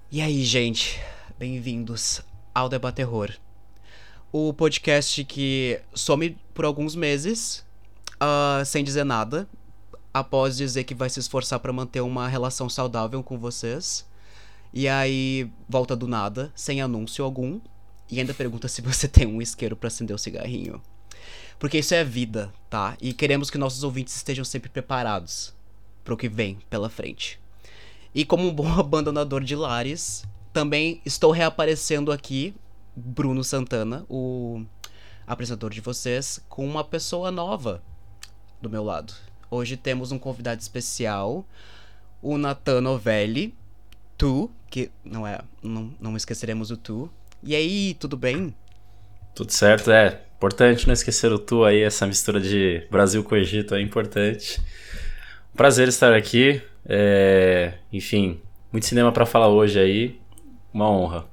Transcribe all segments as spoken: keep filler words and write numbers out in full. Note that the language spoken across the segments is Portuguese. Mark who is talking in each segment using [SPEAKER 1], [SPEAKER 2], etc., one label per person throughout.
[SPEAKER 1] E aí, gente, bem-vindos ao Debaterror, o podcast que some por alguns meses, ah, sem dizer nada, após dizer que vai se esforçar pra manter uma relação saudável com vocês, e aí volta do nada, sem anúncio algum, e ainda pergunta se você tem um isqueiro pra acender o cigarrinho. Porque isso é vida, tá? E queremos que nossos ouvintes estejam sempre preparados pro que vem pela frente. E como um bom abandonador de lares, também estou reaparecendo aqui, Bruno Santana, o apresentador de vocês, com uma pessoa nova do meu lado. Hoje temos um convidado especial, o Nathan Novelli, tu, que não é, não, não esqueceremos o tu. E aí, tudo bem?
[SPEAKER 2] Tudo certo, é. Importante não esquecer o tu aí, essa mistura de Brasil com Egito é importante. Prazer estar aqui. É, enfim, muito cinema pra falar hoje aí. Uma honra.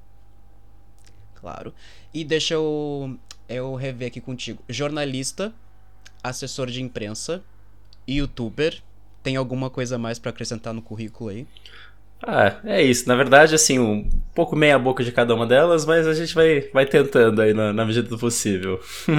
[SPEAKER 1] Claro. E deixa eu, eu rever aqui contigo. Jornalista, assessor de imprensa, youtuber. Tem alguma coisa a mais pra acrescentar no currículo aí?
[SPEAKER 2] Ah, é isso. Na verdade, assim, um pouco meia boca de cada uma delas, mas a gente vai, vai tentando aí na, na medida do possível.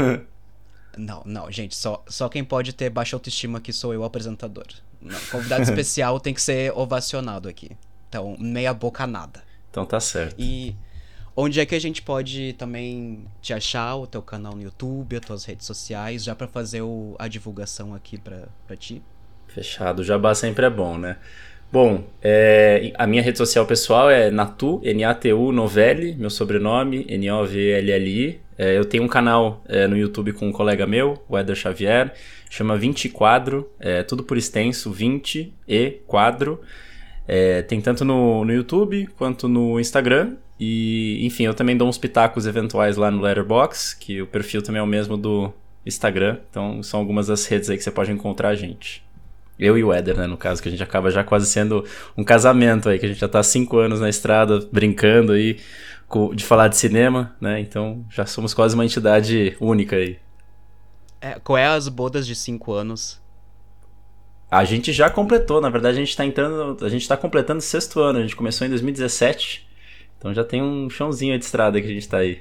[SPEAKER 1] Não, não, gente, só, só quem pode ter baixa autoestima aqui sou eu, o apresentador. Não, convidado especial tem que ser ovacionado aqui. Então, meia boca nada.
[SPEAKER 2] Então tá certo.
[SPEAKER 1] E onde é que a gente pode também te achar, o teu canal no YouTube, as tuas redes sociais, já pra fazer o, a divulgação aqui pra, pra ti?
[SPEAKER 2] Fechado. O jabá sempre é bom, né? Bom, é, a minha rede social pessoal é Natu, N A T U Novelli, meu sobrenome, N O V L L I. É, eu tenho um canal é, no YouTube com um colega meu, o Éder Xavier, chama vinte Quadro, é, tudo por extenso, vinte e Quadro. É, tem tanto no, no YouTube quanto no Instagram. E, enfim, eu também dou uns pitacos eventuais lá no Letterboxd, que o perfil também é o mesmo do Instagram. Então são algumas das redes aí que você pode encontrar a gente. Eu e o Éder, né, no caso, que a gente acaba já quase sendo um casamento aí, que a gente já tá há cinco anos na estrada, brincando aí co- de falar de cinema, né, então já somos quase uma entidade única aí.
[SPEAKER 1] É, qual é as bodas de cinco anos?
[SPEAKER 2] A gente já completou, na verdade a gente tá entrando, a gente tá completando o sexto ano, a gente começou em dois mil e dezessete, então já tem um chãozinho aí de estrada que a gente tá aí.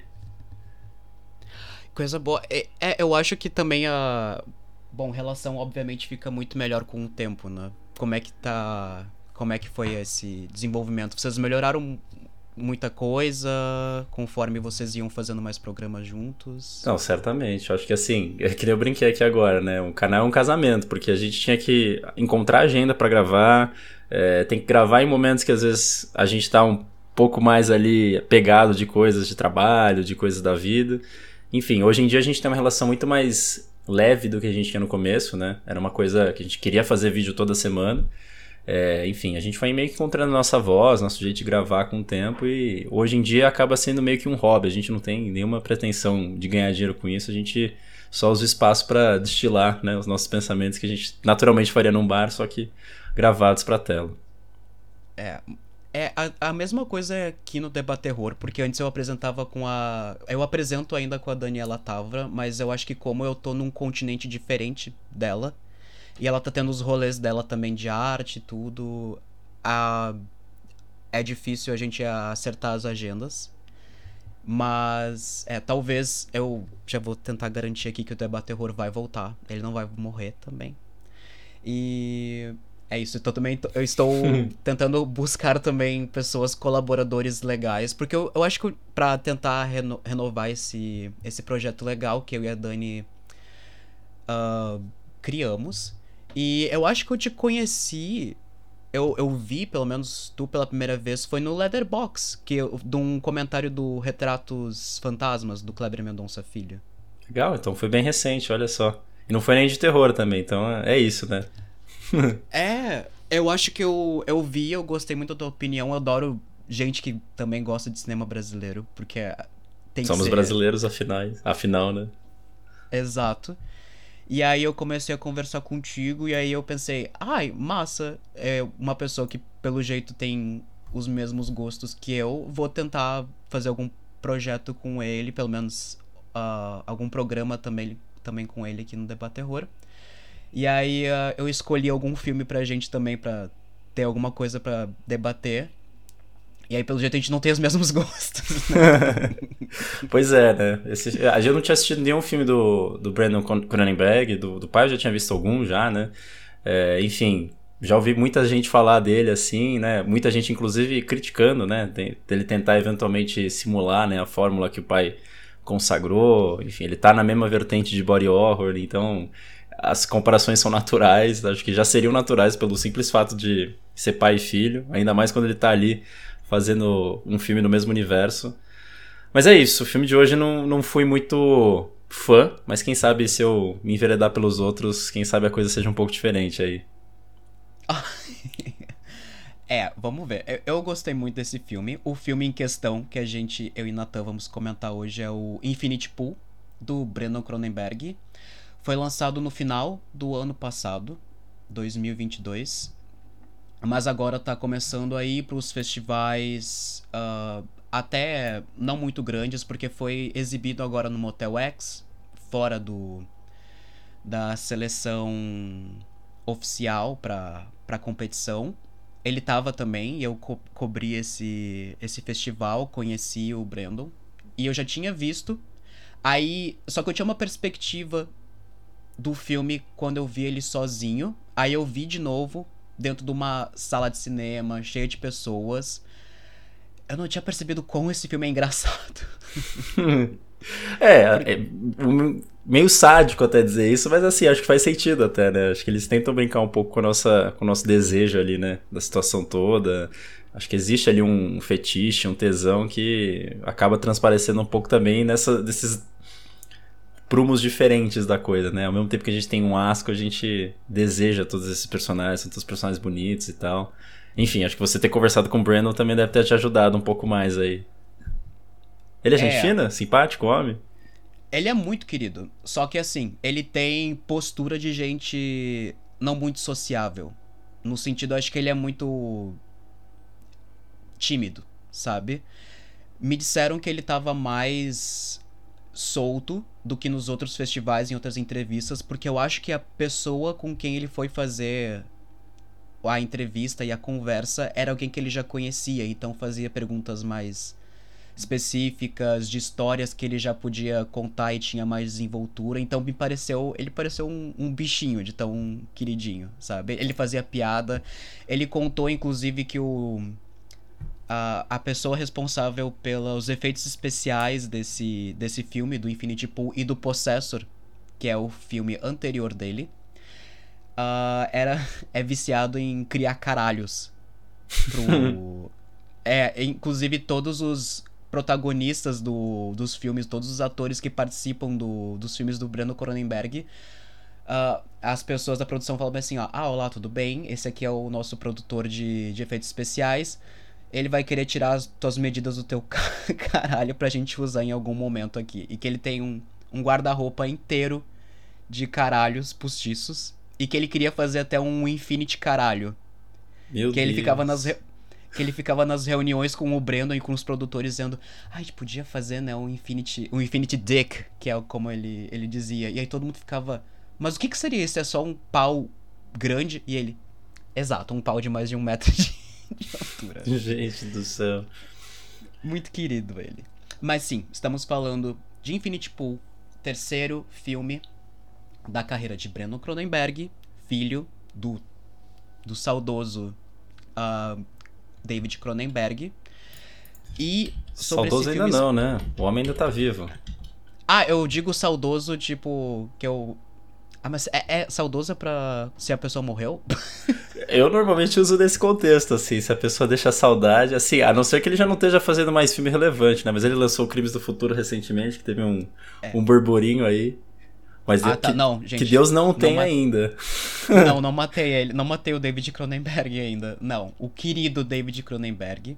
[SPEAKER 1] Coisa boa. É, é, eu acho que também a. Bom, relação obviamente fica muito melhor com o tempo, né? Como é que tá. Como é que foi esse desenvolvimento? Vocês melhoraram muita coisa conforme vocês iam fazendo mais programas juntos?
[SPEAKER 2] Não, certamente. Eu acho que assim, é que nem eu brinquei aqui agora, né? Um canal é um casamento, porque a gente tinha que encontrar agenda pra gravar, é, tem que gravar em momentos que às vezes a gente tá um pouco mais ali pegado de coisas de trabalho, de coisas da vida. Enfim, hoje em dia a gente tem uma relação muito mais leve do que a gente tinha no começo, né? Era uma coisa que a gente queria fazer vídeo toda semana. É, enfim, a gente foi meio que encontrando nossa voz, nosso jeito de gravar com o tempo e hoje em dia acaba sendo meio que um hobby. A gente não tem nenhuma pretensão de ganhar dinheiro com isso, a gente só usa o espaço para destilar, né, os nossos pensamentos que a gente naturalmente faria num bar, só que gravados pra tela.
[SPEAKER 1] É. É a, a mesma coisa aqui no Debaterror, porque antes eu apresentava com a. Eu apresento ainda com a Daniela Tavra, mas eu acho que como eu tô num continente diferente dela, e ela tá tendo os rolês dela também de arte e tudo, a... é difícil a gente acertar as agendas. Mas, é, talvez eu já vou tentar garantir aqui que o Debaterror vai voltar. Ele não vai morrer também. E é isso. Então também tô- eu estou tentando buscar também pessoas, colaboradores legais. Porque eu, eu acho que pra tentar reno- renovar esse, esse projeto legal que eu e a Dani ah, criamos. E eu acho que eu te conheci. Eu, eu vi, pelo menos tu pela primeira vez, foi no Leatherbox, que eu, de um comentário do Retratos Fantasmas, do Kleber Mendonça Filho.
[SPEAKER 2] Legal, então foi bem recente, olha só. E não foi nem de terror também, então é é isso, né?
[SPEAKER 1] É, eu acho que eu, eu vi, eu gostei muito da tua opinião. Eu adoro gente que também gosta de cinema brasileiro, porque tem que
[SPEAKER 2] Somos
[SPEAKER 1] ser
[SPEAKER 2] brasileiros afinal, afinal, né?
[SPEAKER 1] exato. E aí eu comecei a conversar contigo, e aí eu pensei, ai, massa, é uma pessoa que pelo jeito tem os mesmos gostos que eu, vou tentar fazer algum projeto com ele, pelo menos ah, algum programa também, também com ele aqui no Debaterror. E aí ah, eu escolhi algum filme pra gente também, pra ter alguma coisa pra debater. E aí, pelo jeito, a gente não tem os mesmos gostos, né?
[SPEAKER 2] Pois é, né? Esse, a gente não tinha assistido nenhum filme do, do Brandon Cronenberg, do, do pai eu já tinha visto algum já, né? É, enfim, já ouvi muita gente falar dele assim, né? Muita gente, inclusive, criticando, né? De, dele tentar eventualmente simular, né, a fórmula que o pai consagrou. Enfim, ele tá na mesma vertente de body horror, então as comparações são naturais, acho que já seriam naturais pelo simples fato de ser pai e filho, ainda mais quando ele tá ali fazendo um filme no mesmo universo. Mas é isso, o filme de hoje não, não fui muito fã, mas quem sabe se eu me enveredar pelos outros, quem sabe a coisa seja um pouco diferente aí.
[SPEAKER 1] É, vamos ver. Eu, eu gostei muito desse filme. O filme em questão que a gente, eu e Natan, vamos comentar hoje é o Infinity Pool, do Brandon Cronenberg. Foi lançado no final do ano passado, dois mil e vinte e dois. Mas agora tá começando a ir pros festivais uh, até não muito grandes, porque foi exibido agora no Motel X, fora do da seleção oficial pra, pra competição. Ele tava também, e eu co- cobri esse, esse festival, conheci o Brandon. E eu já tinha visto. Aí, só que eu tinha uma perspectiva do filme quando eu vi ele sozinho. Aí eu vi de novo, dentro de uma sala de cinema, cheia de pessoas. Eu não tinha percebido como esse filme é engraçado.
[SPEAKER 2] É, é um- meio sádico até dizer isso, mas assim, acho que faz sentido até, né? Acho que eles tentam brincar um pouco com, a nossa, com o nosso desejo ali, né? Da situação toda. Acho que existe ali um fetiche, um tesão que acaba transparecendo um pouco também nessa, desses prumos diferentes da coisa, né? Ao mesmo tempo que a gente tem um asco, a gente deseja todos esses personagens, são todos personagens bonitos e tal. Enfim, acho que você ter conversado com o Brandon também deve ter te ajudado um pouco mais aí. Ele é gente
[SPEAKER 1] É,
[SPEAKER 2] fina? Simpático, homem?
[SPEAKER 1] ele é muito querido. Só que assim, ele tem postura de gente não muito sociável. No sentido, acho que ele é muito tímido, sabe? Me disseram que ele tava mais solto do que nos outros festivais, em outras entrevistas, porque eu acho que a pessoa com quem ele foi fazer a entrevista e a conversa era alguém que ele já conhecia, então fazia perguntas mais específicas, de histórias que ele já podia contar e tinha mais desenvoltura. Então me pareceu, ele pareceu um, um bichinho de tão queridinho, sabe? Ele fazia piada, ele contou inclusive que o a, a pessoa responsável pelos efeitos especiais desse, desse filme, do Infinity Pool e do Possessor, que é o filme anterior dele, uh, era, é viciado em criar caralhos pro... É, inclusive todos os protagonistas do, dos filmes, todos os atores que participam do, dos filmes do Brandon Cronenberg, uh, as pessoas da produção falam assim, ó, ah, olá, tudo bem? Esse aqui é o nosso produtor de, de efeitos especiais. Ele vai querer tirar as tuas medidas do teu caralho pra gente usar em algum momento aqui. E que ele tem um, um guarda-roupa inteiro de caralhos postiços. E que ele queria fazer até um Infinity caralho.
[SPEAKER 2] Meu
[SPEAKER 1] Que ele
[SPEAKER 2] Deus.
[SPEAKER 1] ficava nas... Re... Que ele ficava nas reuniões com o Brandon e com os produtores dizendo, ah, a gente podia fazer, né, um Infinity, um Infinity Dick, que é como ele, ele dizia. E aí todo mundo ficava, mas o que que seria isso? É só um pau grande? E ele, exato, um pau de mais de um metro de, de altura.
[SPEAKER 2] Gente do céu.
[SPEAKER 1] Muito querido ele. Mas sim, estamos falando de Infinity Pool, terceiro filme da carreira de Brandon Cronenberg, filho do, do saudoso... Uh, David Cronenberg. E sobre
[SPEAKER 2] Saudoso
[SPEAKER 1] esse
[SPEAKER 2] ainda
[SPEAKER 1] filme...
[SPEAKER 2] não, né? O homem ainda tá vivo.
[SPEAKER 1] Ah, eu digo saudoso, tipo, que eu... Ah, mas é, é saudoso pra se a pessoa morreu?
[SPEAKER 2] Eu normalmente uso nesse contexto, assim, se a pessoa deixa saudade, assim, a não ser que ele já não esteja fazendo mais filme relevante, né? Mas ele lançou Crimes do Futuro recentemente, que teve um,
[SPEAKER 1] É.
[SPEAKER 2] um burburinho aí. Mas
[SPEAKER 1] Ah,
[SPEAKER 2] eu,
[SPEAKER 1] tá,
[SPEAKER 2] que,
[SPEAKER 1] não, gente.
[SPEAKER 2] que Deus não, não tem
[SPEAKER 1] ma...
[SPEAKER 2] ainda.
[SPEAKER 1] Não, não matei ele. Não matei o David Cronenberg ainda. Não, o querido David Cronenberg.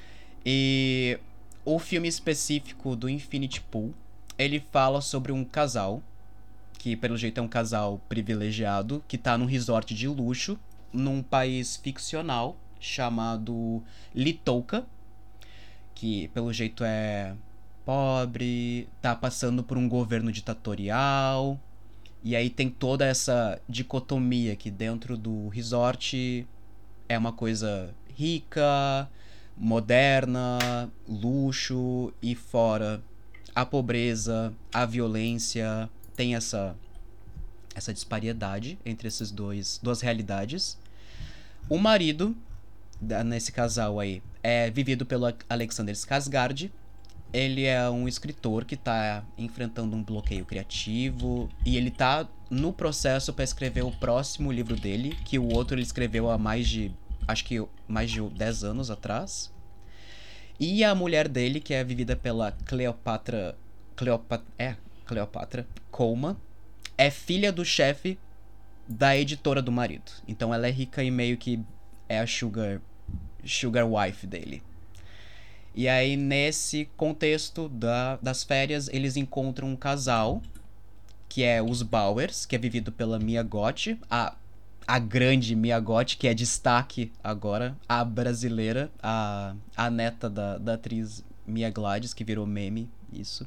[SPEAKER 1] E o filme específico do Infinity Pool, ele fala sobre um casal, que pelo jeito é um casal privilegiado, que tá num resort de luxo, num país ficcional chamado Litouka, que pelo jeito é pobre, tá passando por um governo ditatorial. E aí tem toda essa dicotomia que dentro do resort é uma coisa rica, moderna, luxo e fora a pobreza, a violência, tem essa essa disparidade entre esses dois duas realidades. O marido nesse casal aí é vivido pelo Alexander Skarsgård. Ele é um escritor que tá enfrentando um bloqueio criativo e ele tá no processo para escrever o próximo livro dele, que o outro ele escreveu há mais de, acho que mais de dez anos atrás. E a mulher dele, que é vivida pela Cleopatra, Cleopatra, é, Cleopatra Colman, é filha do chefe da editora do marido. Então ela é rica e meio que é a sugar, sugar wife dele. E aí, nesse contexto da, das férias, eles encontram um casal, que é os Bowers, que é vivido pela Mia Goth, a, a grande Mia Goth, que é destaque agora, a brasileira, a, a neta da, da atriz Mia Gladys, que virou meme, isso.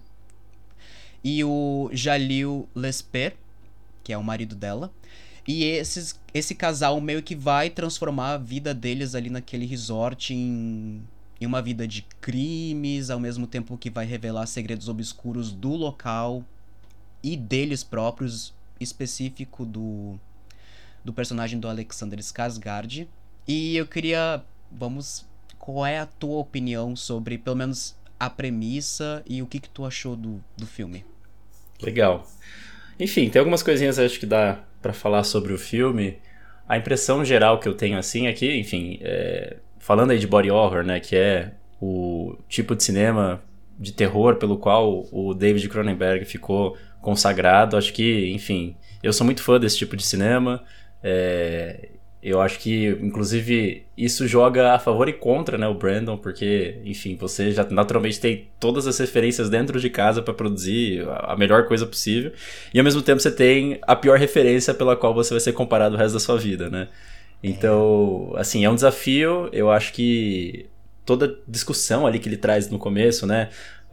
[SPEAKER 1] E o Jalil Lesper, que é o marido dela. E esses, esse casal meio que vai transformar a vida deles ali naquele resort em... em uma vida de crimes, ao mesmo tempo que vai revelar segredos obscuros do local e deles próprios, específico do, do personagem do Alexander Skarsgård. E eu queria, vamos, qual é a tua opinião sobre, pelo menos, a premissa e o que, que tu achou do, do filme?
[SPEAKER 2] Legal. Enfim, tem algumas coisinhas acho que dá pra falar sobre o filme. A impressão geral que eu tenho assim é que, enfim, é... falando aí de body horror, né, que é o tipo de cinema de terror pelo qual o David Cronenberg ficou consagrado, acho que, enfim, eu sou muito fã desse tipo de cinema, é, eu acho que, inclusive, isso joga a favor e contra, né, o Brandon, porque, enfim, você já naturalmente tem todas as referências dentro de casa para produzir a melhor coisa possível, e ao mesmo tempo você tem a pior referência pela qual você vai ser comparado o resto da sua vida, né. Então, assim, é um desafio. Eu acho que toda discussão ali que ele traz no começo, né,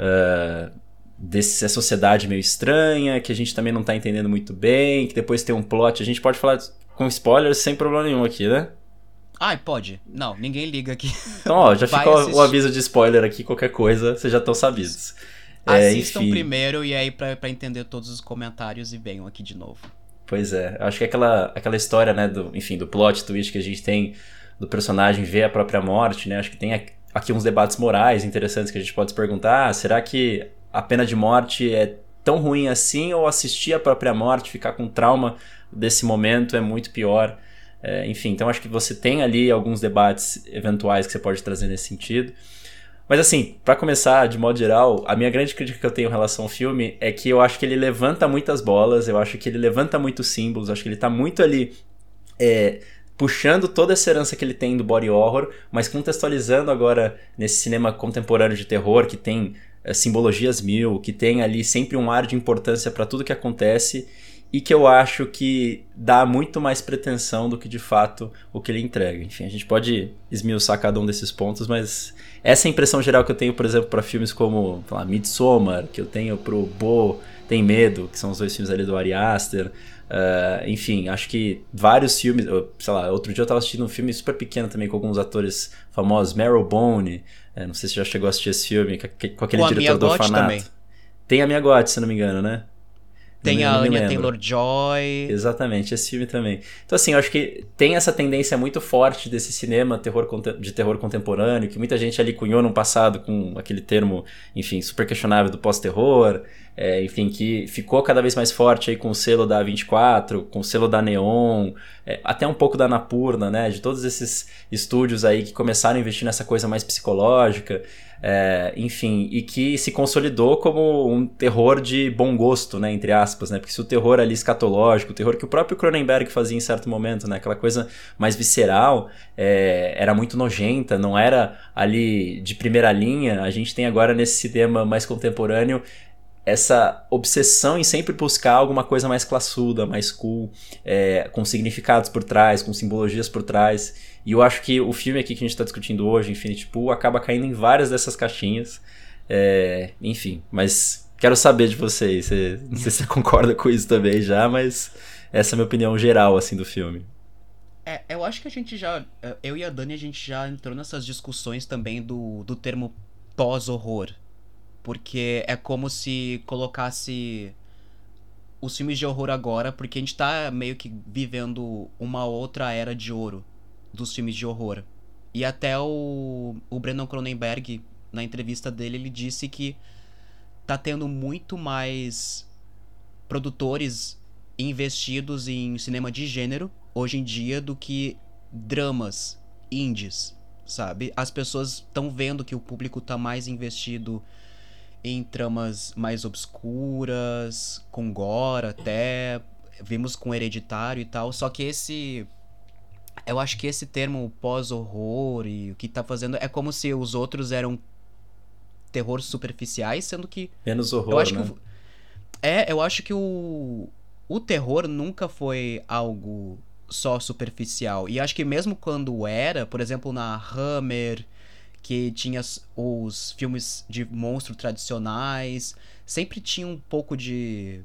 [SPEAKER 2] uh, dessa sociedade meio estranha, que a gente também não tá entendendo muito bem, que depois tem um plot, a gente pode falar com spoilers sem problema nenhum aqui, né?
[SPEAKER 1] Ai, pode. Não, ninguém liga aqui.
[SPEAKER 2] Então, ó, já ficou o aviso de spoiler aqui, qualquer coisa, vocês já estão sabidos.
[SPEAKER 1] Assistam
[SPEAKER 2] é, enfim...
[SPEAKER 1] primeiro e aí pra, pra entender todos os comentários e venham aqui de novo.
[SPEAKER 2] Pois é, acho que aquela, aquela história, né, do, enfim, do plot twist que a gente tem do personagem ver a própria morte, né, acho que tem aqui uns debates morais interessantes que a gente pode se perguntar, ah, será que a pena de morte é tão ruim assim ou assistir a própria morte, ficar com trauma desse momento é muito pior? É, enfim, então acho que você tem ali alguns debates eventuais que você pode trazer nesse sentido. Mas assim, pra começar, de modo geral, a minha grande crítica que eu tenho em relação ao filme é que eu acho que ele levanta muitas bolas, eu acho que ele levanta muitos símbolos, acho que ele tá muito ali é, puxando toda essa herança que ele tem do body horror, mas contextualizando agora nesse cinema contemporâneo de terror, que tem é, simbologias mil, que tem ali sempre um ar de importância pra tudo que acontece, e que eu acho que dá muito mais pretensão do que de fato o que ele entrega. Enfim, a gente pode esmiuçar cada um desses pontos, mas essa é a impressão geral que eu tenho, por exemplo, para filmes como lá, Midsommar, que eu tenho pro Bo Tem Medo, que são os dois filmes ali do Ari Aster. Uh, enfim, acho que vários filmes, sei lá, outro dia eu tava assistindo um filme super pequeno também com alguns atores famosos, Marrowbone, uh, não sei se você já chegou a assistir esse filme, com aquele
[SPEAKER 1] com
[SPEAKER 2] diretor do
[SPEAKER 1] Orfanato.
[SPEAKER 2] Também. Tem a Mia Goth, se não me engano, né?
[SPEAKER 1] Tem a Anya Taylor-Joy.
[SPEAKER 2] Exatamente, esse filme também. Então assim, eu acho que tem essa tendência muito forte desse cinema terror, de terror contemporâneo, que muita gente ali cunhou no passado com aquele termo, enfim, super questionável do pós-terror, é, enfim, que ficou cada vez mais forte aí com o selo da A vinte e quatro, com o selo da Neon, é, até um pouco da Annapurna, né, de todos esses estúdios aí que começaram a investir nessa coisa mais psicológica. É, enfim, e que se consolidou como um terror de bom gosto, né, entre aspas, né, porque se o terror ali escatológico, o terror que o próprio Cronenberg fazia em certo momento, né, aquela coisa mais visceral, é, era muito nojenta, não era ali de primeira linha, a gente tem agora nesse cinema mais contemporâneo essa obsessão em sempre buscar alguma coisa mais classuda, mais cool, é, com significados por trás, com simbologias por trás. E eu acho que o filme aqui que a gente está discutindo hoje, Infinity Pool, acaba caindo em várias dessas caixinhas. É, enfim, mas quero saber de vocês. Você, não sei se você concorda com isso também já, mas essa é a minha opinião geral assim, do filme.
[SPEAKER 1] É, eu acho que a gente já. Eu e a Dani, a gente já entrou nessas discussões também do, do termo pós-horror. Porque é como se colocasse os filmes de horror agora, porque a gente tá meio que vivendo uma outra era de ouro dos filmes de horror. E até o, o Brandon Cronenberg, na entrevista dele, ele disse que tá tendo muito mais produtores investidos em cinema de gênero hoje em dia do que dramas indies, sabe? As pessoas estão vendo que o público tá mais investido em tramas mais obscuras, com gore até, vimos com Hereditário e tal, só que esse eu acho que esse termo pós-horror e o que tá fazendo é como se os outros eram terror superficiais, sendo que
[SPEAKER 2] Menos
[SPEAKER 1] eu
[SPEAKER 2] horror,
[SPEAKER 1] acho que
[SPEAKER 2] né?
[SPEAKER 1] o, é, eu acho que o o terror nunca foi algo só superficial. E acho que mesmo quando era, por exemplo, na Hammer, que tinha os filmes de monstro tradicionais, sempre tinha um pouco de,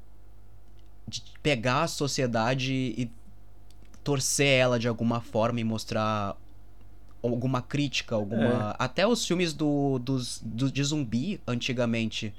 [SPEAKER 1] de pegar a sociedade e torcer ela de alguma forma e mostrar alguma crítica,
[SPEAKER 2] É,
[SPEAKER 1] alguma. Até os filmes do, dos, do, de zumbi antigamente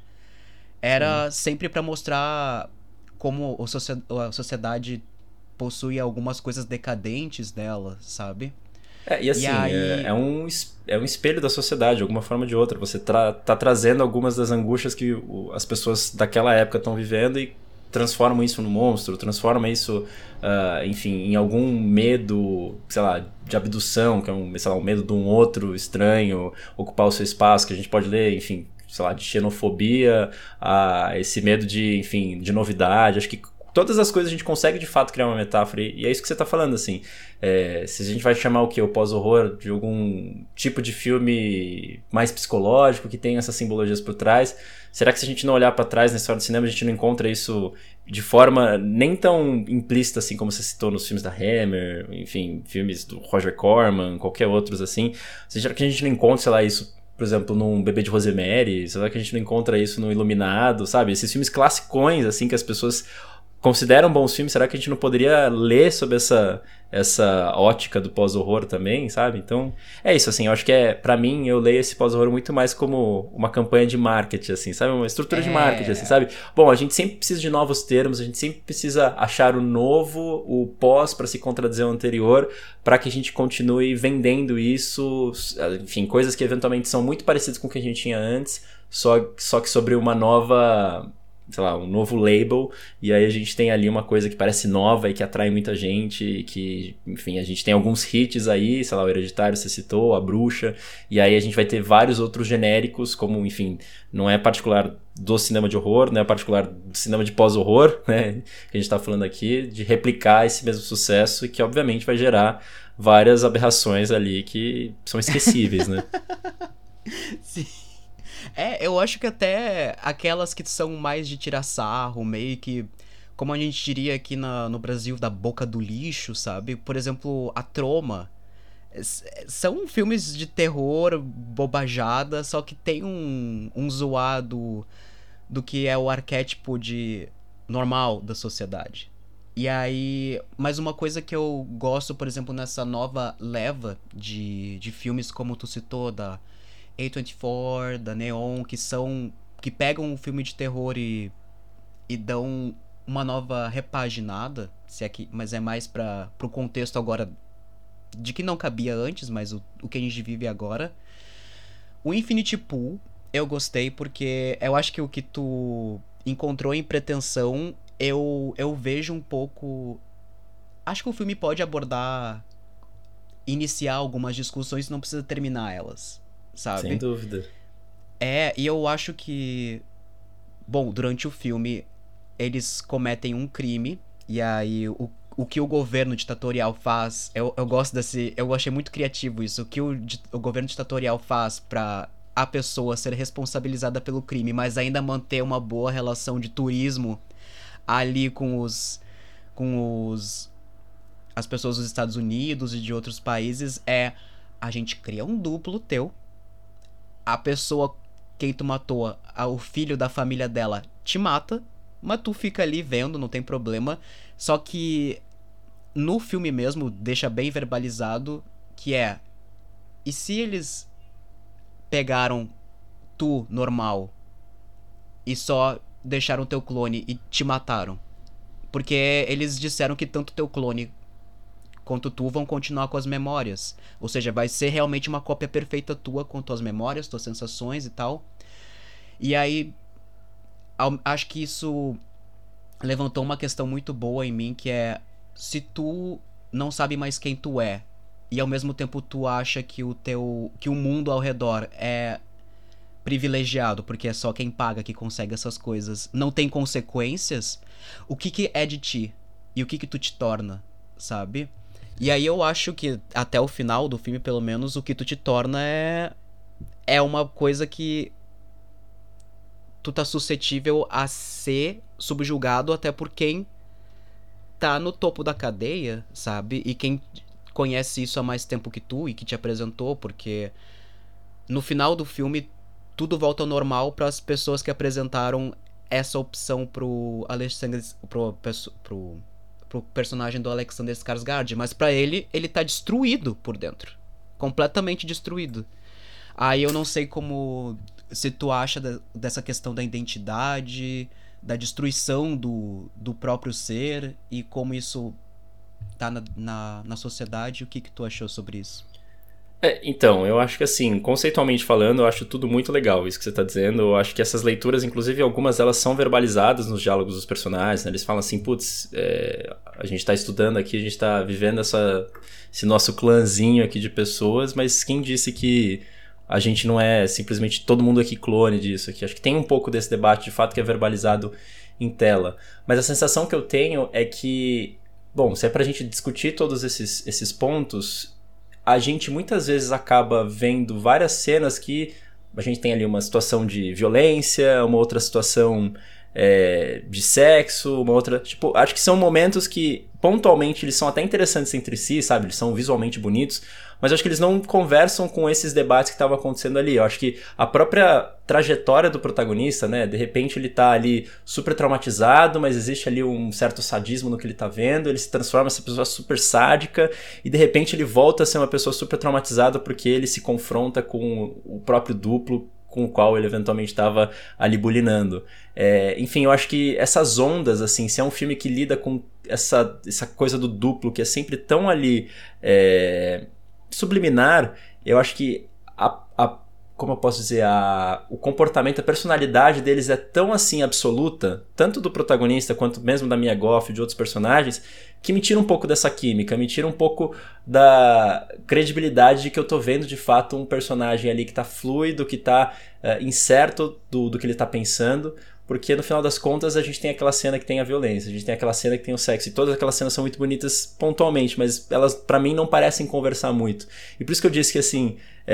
[SPEAKER 2] sim.
[SPEAKER 1] era sempre pra mostrar como a sociedade possui algumas coisas decadentes dela, sabe?
[SPEAKER 2] É, e
[SPEAKER 1] E
[SPEAKER 2] assim, é, é
[SPEAKER 1] aí.
[SPEAKER 2] um, es- é um espelho da sociedade, de alguma forma ou de outra. Você tra tá trazendo algumas das angústias que o- as pessoas daquela época estão vivendo e transformam isso no monstro, transformam isso, ah, enfim, em algum medo, sei lá, de abdução, que é um, sei lá, um medo de um outro estranho ocupar o seu espaço, que a gente pode ler, enfim, sei lá, de xenofobia, a esse medo de, enfim, de novidade. Acho que todas as coisas a gente consegue de fato criar uma metáfora, e é isso que você tá falando, assim. É, se a gente vai chamar o que? O pós-horror de algum tipo de filme mais psicológico, que tem essas simbologias por trás, será que se a gente não olhar para trás na história do cinema, a gente não encontra isso de forma nem tão implícita assim como você citou nos filmes da Hammer, enfim, filmes do Roger Corman, qualquer outros assim? Será que a gente não encontra, sei lá, isso, por exemplo, num Bebê de Rosemary? Será que a gente não encontra isso no Iluminado, sabe? Esses filmes classicões, assim, que as pessoas consideram bons filmes, será que a gente não poderia ler sobre essa, essa ótica do pós-horror também, sabe? Então, é isso, assim, eu acho que é, pra mim, eu leio esse pós-horror muito mais como uma campanha de marketing, assim, sabe? Uma estrutura de marketing, assim,
[SPEAKER 1] É.
[SPEAKER 2] sabe? Bom, a gente sempre precisa de novos termos, a gente sempre precisa achar o novo, o pós, pra se contradizer ao anterior, pra que a gente continue vendendo isso, enfim, coisas que eventualmente são muito parecidas com o que a gente tinha antes, só, só que sobre uma nova, sei lá, um novo label, e aí a gente tem ali uma coisa que parece nova e que atrai muita gente, e que, enfim, a gente tem alguns hits aí, sei lá, o Hereditário você citou, A Bruxa, e aí a gente vai ter vários outros genéricos, como, enfim, não é particular do cinema de horror, não é particular do cinema de pós-horror, né, que a gente tá falando aqui, de replicar esse mesmo sucesso e que, obviamente, vai gerar várias aberrações ali que são esquecíveis, né?
[SPEAKER 1] Sim. É, eu acho que até aquelas que são mais de tirar sarro, meio que, como a gente diria aqui na, no Brasil, da boca do lixo, sabe? Por exemplo, A Troma. S- São filmes de terror, bobajada, só que tem um, um zoado do que é o arquétipo de normal da sociedade. E aí, mas uma coisa que eu gosto, por exemplo, nessa nova leva de, de filmes como tu citou, da A vinte e quatro, da Neon, que são que pegam um filme de terror e, e dão uma nova repaginada, se é que, mas é mais para pro contexto agora de que não cabia antes, mas o, o que a gente vive agora. O Infinity Pool eu gostei porque eu acho que o que tu encontrou em pretensão, eu eu vejo um pouco. Acho que o filme pode abordar, iniciar algumas discussões e não precisa terminar elas,
[SPEAKER 2] Sem
[SPEAKER 1] sabe?
[SPEAKER 2] dúvida.
[SPEAKER 1] É, e eu acho que, bom, durante o filme eles cometem um crime e aí o, o que o governo ditatorial faz, eu, eu gosto desse, eu achei muito criativo isso, o que o, o governo ditatorial faz pra a pessoa ser responsabilizada pelo crime, mas ainda manter uma boa relação de turismo ali com os com os as pessoas dos Estados Unidos e de outros países é a gente cria um duplo teu, a pessoa quem tu matou, a, o filho da família dela te mata, mas tu fica ali vendo, não tem problema. Só que no filme mesmo deixa bem verbalizado que é, e se eles pegaram tu normal e só deixaram teu clone e te mataram? Porque eles disseram que tanto teu clone quanto tu vão continuar com as memórias. Ou seja, vai ser realmente uma cópia perfeita tua com tuas memórias, tuas sensações e tal. E aí, acho que isso levantou uma questão muito boa em mim, que é, se tu não sabe mais quem tu é, e ao mesmo tempo tu acha que o teu, que o mundo ao redor é privilegiado, porque é só quem paga que consegue essas coisas, não tem consequências, o que que é de ti? E o que que tu te torna, sabe? E aí eu acho que até o final do filme, pelo menos, o que tu te torna é é uma coisa que tu tá suscetível a ser subjugado até por quem tá no topo da cadeia, sabe? E quem conhece isso há mais tempo que tu e que te apresentou, porque no final do filme tudo volta ao normal para as pessoas que apresentaram essa opção pro Alexander, pro, pro, pro personagem do Alexander Skarsgård, mas pra ele, ele tá destruído por dentro, completamente destruído. Aí eu não sei como, se tu acha da, dessa questão da identidade, da destruição do, do próprio ser, e como isso tá na, na, na sociedade, o que que tu achou sobre isso?
[SPEAKER 2] É, então, eu acho que assim, conceitualmente falando, eu acho tudo muito legal isso que você tá dizendo. Eu acho que essas leituras, inclusive algumas, elas são verbalizadas nos diálogos dos personagens, né? Eles falam assim, putz, é, a gente tá estudando aqui, a gente tá vivendo essa, esse nosso clãzinho aqui de pessoas, mas quem disse que a gente não é simplesmente todo mundo aqui clone disso aqui? Acho que tem um pouco desse debate, de fato, que é verbalizado em tela. Mas a sensação que eu tenho é que, bom, se é pra gente discutir todos esses, esses pontos, a gente muitas vezes acaba vendo várias cenas que a gente tem ali uma situação de violência, uma outra situação é, de sexo, uma outra... Tipo, acho que são momentos que pontualmente eles são até interessantes entre si, sabe? Eles são visualmente bonitos, mas eu acho que eles não conversam com esses debates que estavam acontecendo ali. Eu acho que a própria trajetória do protagonista, né? De repente ele tá ali super traumatizado, mas existe ali um certo sadismo no que ele tá vendo, ele se transforma nessa pessoa super sádica e de repente ele volta a ser uma pessoa super traumatizada porque ele se confronta com o próprio duplo com o qual ele eventualmente estava ali bulinando. É, enfim, eu acho que essas ondas, assim, se é um filme que lida com essa, essa coisa do duplo, que é sempre tão ali é, subliminar, eu acho que a, a, como eu posso dizer, a, o comportamento, a personalidade deles é tão assim absoluta, tanto do protagonista quanto mesmo da Mia Goth e de outros personagens, que me tira um pouco dessa química, me tira um pouco da credibilidade de que eu tô vendo de fato um personagem ali que tá fluido, que tá uh, incerto do, do que ele tá pensando, porque no final das contas a gente tem aquela cena que tem a violência, a gente tem aquela cena que tem o sexo, e todas aquelas cenas são muito bonitas pontualmente, mas elas pra mim não parecem conversar muito. E por isso que eu disse que assim,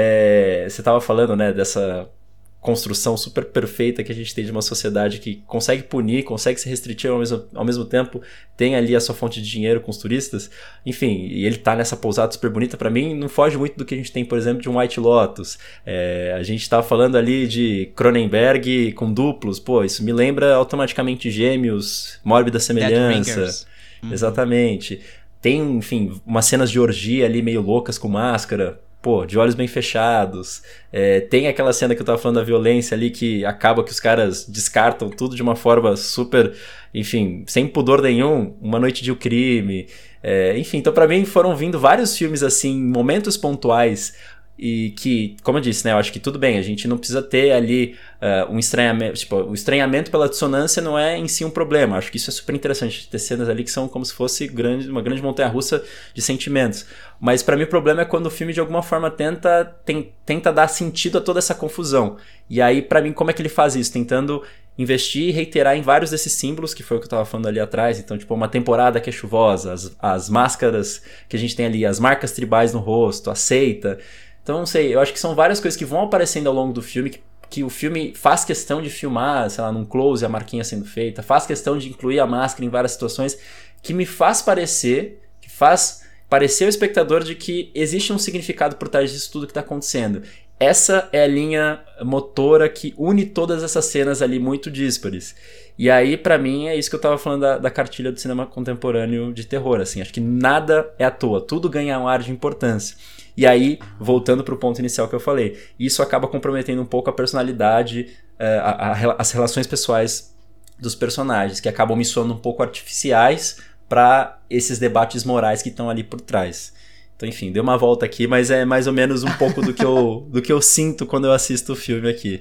[SPEAKER 2] é, você tava falando, né, dessa construção super perfeita que a gente tem de uma sociedade que consegue punir, consegue ser restritiva ao mesmo, ao mesmo tempo, tem ali a sua fonte de dinheiro com os turistas, enfim, e ele tá nessa pousada super bonita, pra mim não foge muito do que a gente tem, por exemplo, de um White Lotus. É, a gente tá falando ali de Cronenberg com duplos, pô, isso me lembra automaticamente Gêmeos, Mórbida Semelhança. Uhum. Exatamente. Tem, enfim, umas cenas de orgia ali meio loucas com máscara, pô, de olhos bem fechados. É, tem aquela cena que eu tava falando da violência ali, que acaba que os caras descartam tudo de uma forma super, enfim, sem pudor nenhum, Uma Noite de um Crime. É, enfim, então pra mim foram vindo vários filmes assim, momentos pontuais, e que, como eu disse, né, eu acho que tudo bem, a gente não precisa ter ali uh, um estranhamento, tipo, o estranhamento pela dissonância não é em si um problema, acho que isso é super interessante, ter cenas ali que são como se fosse grande, uma grande montanha-russa de sentimentos, mas pra mim o problema é quando o filme de alguma forma tenta, tem, tenta dar sentido a toda essa confusão, e aí pra mim como é que ele faz isso? Tentando investir e reiterar em vários desses símbolos, que foi o que eu tava falando ali atrás, então tipo uma temporada que é chuvosa, as, as máscaras que a gente tem ali, as marcas tribais no rosto, a seita. Então, não sei, eu acho que são várias coisas que vão aparecendo ao longo do filme, que, que o filme faz questão de filmar, sei lá, num close, a marquinha sendo feita, faz questão de incluir a máscara em várias situações, que me faz parecer, que faz parecer ao espectador de que existe um significado por trás disso tudo que está acontecendo. essa é a linha motora que une todas essas cenas ali muito díspares. E aí, pra mim, é isso que eu tava falando da, da cartilha do cinema contemporâneo de terror, assim. Acho que nada é à toa, tudo ganha um ar de importância. E aí, voltando pro ponto inicial que eu falei, isso acaba comprometendo um pouco a personalidade, uh, a, a, as relações pessoais dos personagens, que acabam me soando um pouco artificiais para esses debates morais que estão ali por trás. Então, enfim, deu uma volta aqui, mas é mais ou menos um pouco do que eu, do que eu sinto quando eu assisto o filme aqui.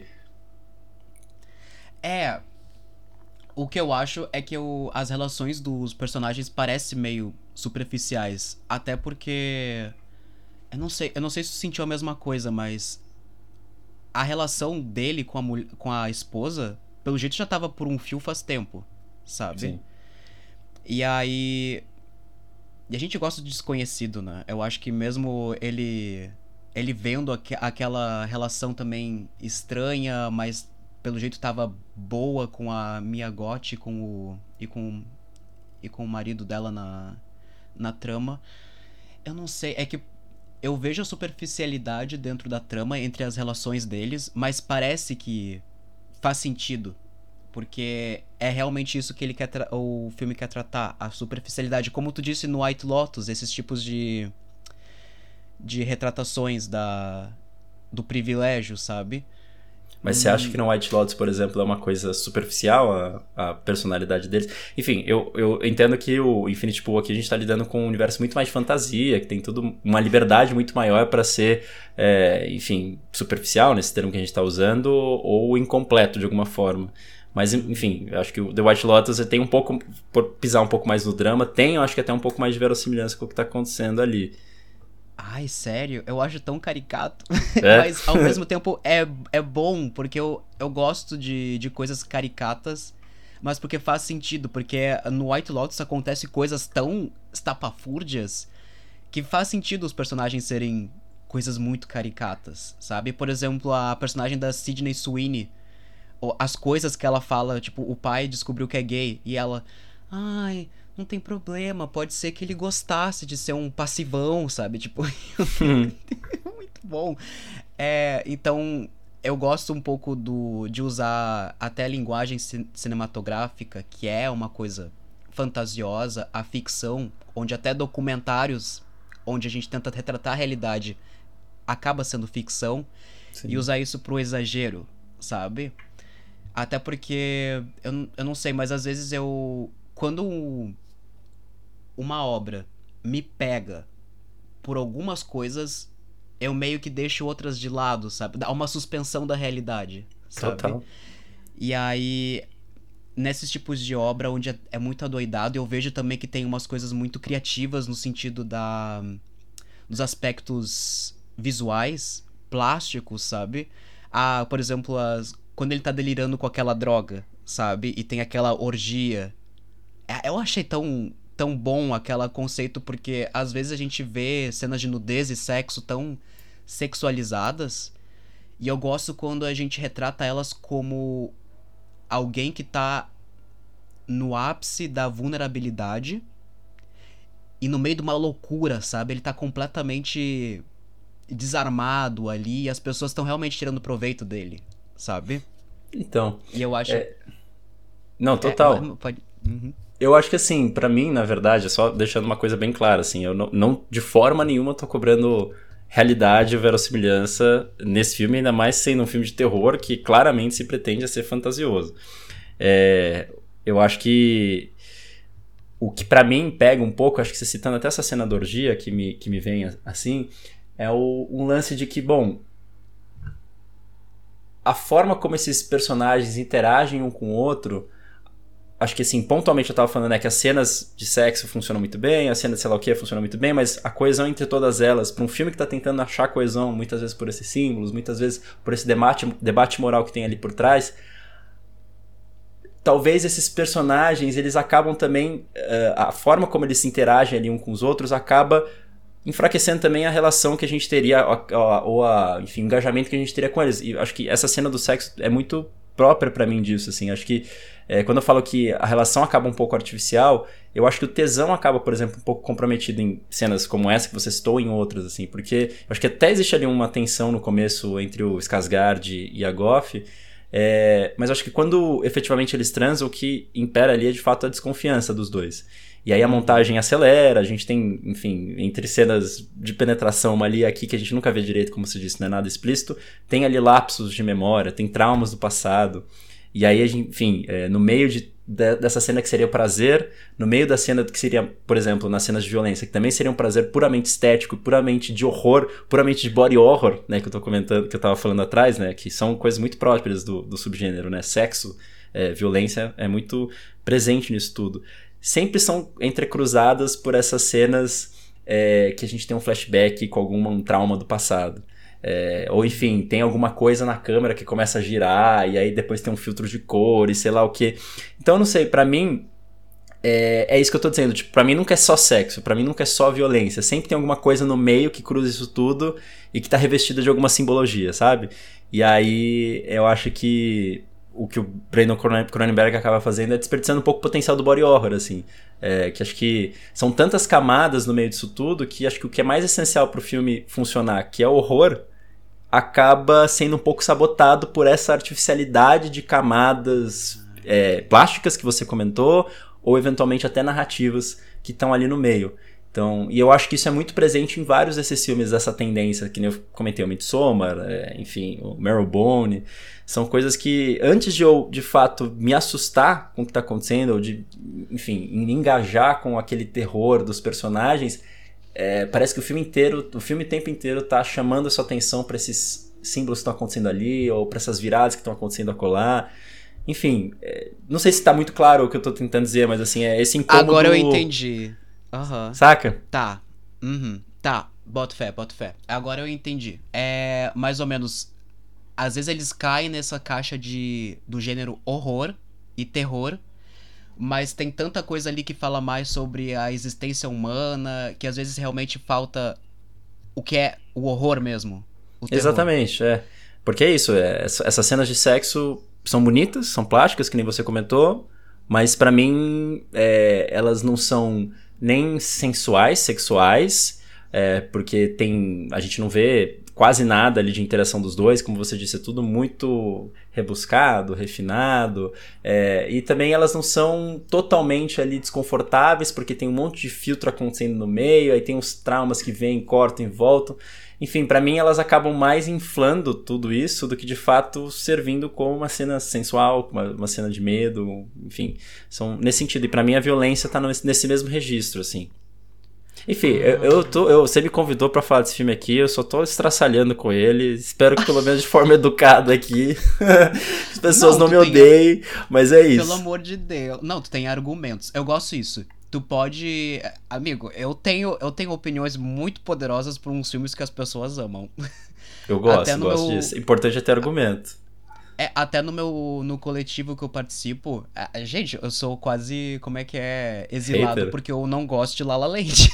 [SPEAKER 1] É, o que eu acho é que eu, as relações dos personagens parecem meio superficiais, até porque eu não sei, eu não sei se você sentiu a mesma coisa, mas a relação dele com a, mul- com a esposa, pelo jeito já tava por um fio faz tempo, sabe?
[SPEAKER 2] Sim.
[SPEAKER 1] E aí, e a gente gosta de desconhecido, né? Eu acho que mesmo ele ele vendo aqu- aquela relação também estranha, mas pelo jeito tava boa com a Mia Goth com o e com e com o marido dela na na trama. Eu não sei, é que eu vejo a superficialidade dentro da trama entre as relações deles, mas parece que faz sentido, porque é realmente isso que ele quer tra- o filme quer tratar, a superficialidade, como tu disse no White Lotus, esses tipos de de retratações da do privilégio, sabe?
[SPEAKER 2] Mas você acha que no White Lotus, por exemplo, é uma coisa superficial a, a personalidade deles? Enfim, eu, eu entendo que o Infinity Pool aqui a gente tá lidando com um universo muito mais de fantasia, que tem tudo uma liberdade muito maior para ser, é, enfim, superficial, nesse termo que a gente tá usando, ou incompleto de alguma forma. Mas, enfim, eu acho que o The White Lotus tem um pouco, por pisar um pouco mais no drama, tem, eu acho que até um pouco mais de verossimilhança com o que tá acontecendo ali.
[SPEAKER 1] Ai, sério? Eu acho tão caricato.
[SPEAKER 2] É?
[SPEAKER 1] Mas ao mesmo tempo é, é bom, porque eu, eu gosto de, de coisas caricatas, mas porque faz sentido, porque no White Lotus acontece coisas tão estapafúrdias que faz sentido os personagens serem coisas muito caricatas, sabe? Por exemplo, a personagem da Sydney Sweeney, o- as coisas que ela fala, tipo, o pai descobriu que é gay e ela, ai, não tem problema, pode ser que ele gostasse de ser um passivão, sabe? Tipo, muito bom. É, então, eu gosto um pouco do, de usar até a linguagem cin- cinematográfica, que é uma coisa fantasiosa, a ficção, onde até documentários, onde a gente tenta retratar a realidade, acaba sendo ficção, e
[SPEAKER 2] Sim.
[SPEAKER 1] usar isso pro exagero, sabe? Até porque, eu, n- eu não sei, mas às vezes eu. Quando uma obra me pega por algumas coisas, eu meio que deixo outras de lado, sabe? Dá uma suspensão da realidade, sabe?
[SPEAKER 2] Total.
[SPEAKER 1] E aí, nesses tipos de obra onde é, é muito adoidado, eu vejo também que tem umas coisas muito criativas no sentido da dos aspectos visuais, plásticos, sabe? Ah, por exemplo, as, quando ele tá delirando com aquela droga, sabe? E tem aquela orgia. É, eu achei tão, tão bom aquele conceito, porque às vezes a gente vê cenas de nudez e sexo tão sexualizadas, e eu gosto quando a gente retrata elas como alguém que tá no ápice da vulnerabilidade e no meio de uma loucura, sabe? Ele tá completamente desarmado ali e as pessoas estão realmente tirando proveito dele, sabe?
[SPEAKER 2] Então,
[SPEAKER 1] E eu acho.
[SPEAKER 2] é... não,
[SPEAKER 1] É,
[SPEAKER 2] total.
[SPEAKER 1] pode. Uhum.
[SPEAKER 2] Eu acho que assim, pra mim, na verdade, só deixando uma coisa bem clara, assim, eu não, não de forma nenhuma tô cobrando realidade ou verossimilhança nesse filme, ainda mais sendo um filme de terror que claramente se pretende a ser fantasioso. É, eu acho que o que pra mim pega um pouco, acho que você citando até essa cena da orgia que me, que me vem assim, é o, um lance de que, bom, a forma como esses personagens interagem um com o outro, acho que assim, pontualmente eu tava falando, né, que as cenas de sexo funcionam muito bem, as cenas de sei lá o que funcionam muito bem, mas a coesão entre todas elas, pra um filme que tá tentando achar coesão, muitas vezes por esses símbolos, muitas vezes por esse debate, debate moral que tem ali por trás, talvez esses personagens, eles acabam também, uh, a forma como eles se interagem ali um com os outros, acaba enfraquecendo também a relação que a gente teria, ou, a, enfim, o engajamento que a gente teria com eles. E acho que essa cena do sexo é muito própria pra mim disso, assim. Acho que é, quando eu falo que a relação acaba um pouco artificial, eu acho que o tesão acaba, por exemplo, um pouco comprometido em cenas como essa que você citou, em outras, assim, porque eu acho que até existe ali uma tensão no começo entre o Skarsgård e a Goff, é, mas eu acho que quando efetivamente eles transam, o que impera ali é de fato a desconfiança dos dois. E aí a montagem acelera, a gente tem, enfim, entre cenas de penetração uma ali e aqui que a gente nunca vê direito, como se disse, não é nada explícito, tem ali lapsos de memória, tem traumas do passado. E aí, enfim, é, no meio de, de, dessa cena que seria prazer, no meio da cena que seria, por exemplo, nas cenas de violência, que também seria um prazer puramente estético, puramente de horror, puramente de body horror, né, que eu tô comentando, que eu tava falando atrás, né, que são coisas muito próprias do, do subgênero, né, sexo, é, violência é muito presente nisso tudo. Sempre são entrecruzadas por essas cenas é, que a gente tem um flashback com algum um trauma do passado. É, ou enfim, tem alguma coisa na câmera que começa a girar e aí depois tem um filtro de cor e sei lá o que. Então, não sei, pra mim é, é isso que eu tô dizendo. Tipo, pra mim nunca é só sexo, pra mim nunca é só violência. Sempre tem alguma coisa no meio que cruza isso tudo e que tá revestida de alguma simbologia, sabe? E aí eu acho que o que o Brandon Cronenberg acaba fazendo é desperdiçando um pouco o potencial do body horror, assim. É, que acho que são tantas camadas no meio disso tudo que acho que o que é mais essencial pro filme funcionar, que é o horror, acaba sendo um pouco sabotado por essa artificialidade de camadas é, plásticas que você comentou, ou eventualmente até narrativas que estão ali no meio. Então, e eu acho que isso é muito presente em vários desses filmes, essa tendência, que nem eu comentei, o Midsommar, é, enfim, o Marrowbone. São coisas que, antes de eu, de fato, me assustar com o que está acontecendo, ou de, enfim, me engajar com aquele terror dos personagens, é, parece que o filme inteiro, o filme o tempo inteiro está chamando a sua atenção para esses símbolos que estão acontecendo ali, ou para essas viradas que estão acontecendo acolá. Enfim, é, não sei se está muito claro o que eu estou tentando dizer, mas assim, é esse incômodo...
[SPEAKER 1] Agora eu entendi. Aham. Uhum.
[SPEAKER 2] Saca?
[SPEAKER 1] Tá. Uhum. Tá. Boto fé, boto fé. Agora eu entendi. É mais ou menos... Às vezes eles caem nessa caixa de do gênero horror e terror, mas tem tanta coisa ali que fala mais sobre a existência humana, que às vezes realmente falta o que é o horror mesmo. O terror.
[SPEAKER 2] Exatamente, é. Porque é isso, é, essas cenas de sexo são bonitas, são plásticas, que nem você comentou, mas pra mim é, elas não são nem sensuais, sexuais, é, porque tem, a gente não vê quase nada ali de interação dos dois, como você disse, é tudo muito rebuscado, refinado, é, e também elas não são totalmente ali desconfortáveis, porque tem um monte de filtro acontecendo no meio, aí tem uns traumas que vêm, cortam e voltam. Enfim, pra mim elas acabam mais inflando tudo isso do que de fato servindo como uma cena sensual, uma, uma cena de medo, enfim, são nesse sentido. E pra mim a violência tá nesse mesmo registro, assim. Enfim, eu, eu tô, eu, você me convidou pra falar desse filme aqui, eu só tô estraçalhando com ele, espero que pelo menos de forma educada aqui as pessoas não, não me tem... odeiem, mas é isso.
[SPEAKER 1] Pelo amor de Deus. Não, tu tem argumentos, eu gosto disso. Tu pode... Amigo, eu tenho, eu tenho opiniões muito poderosas por uns filmes que as pessoas amam.
[SPEAKER 2] Eu gosto, eu gosto meu... disso. Importante é ter argumento.
[SPEAKER 1] É, até no meu no coletivo que eu participo, a, gente, eu sou quase, como é que é, exilado, hater. Porque eu não gosto de La La Land.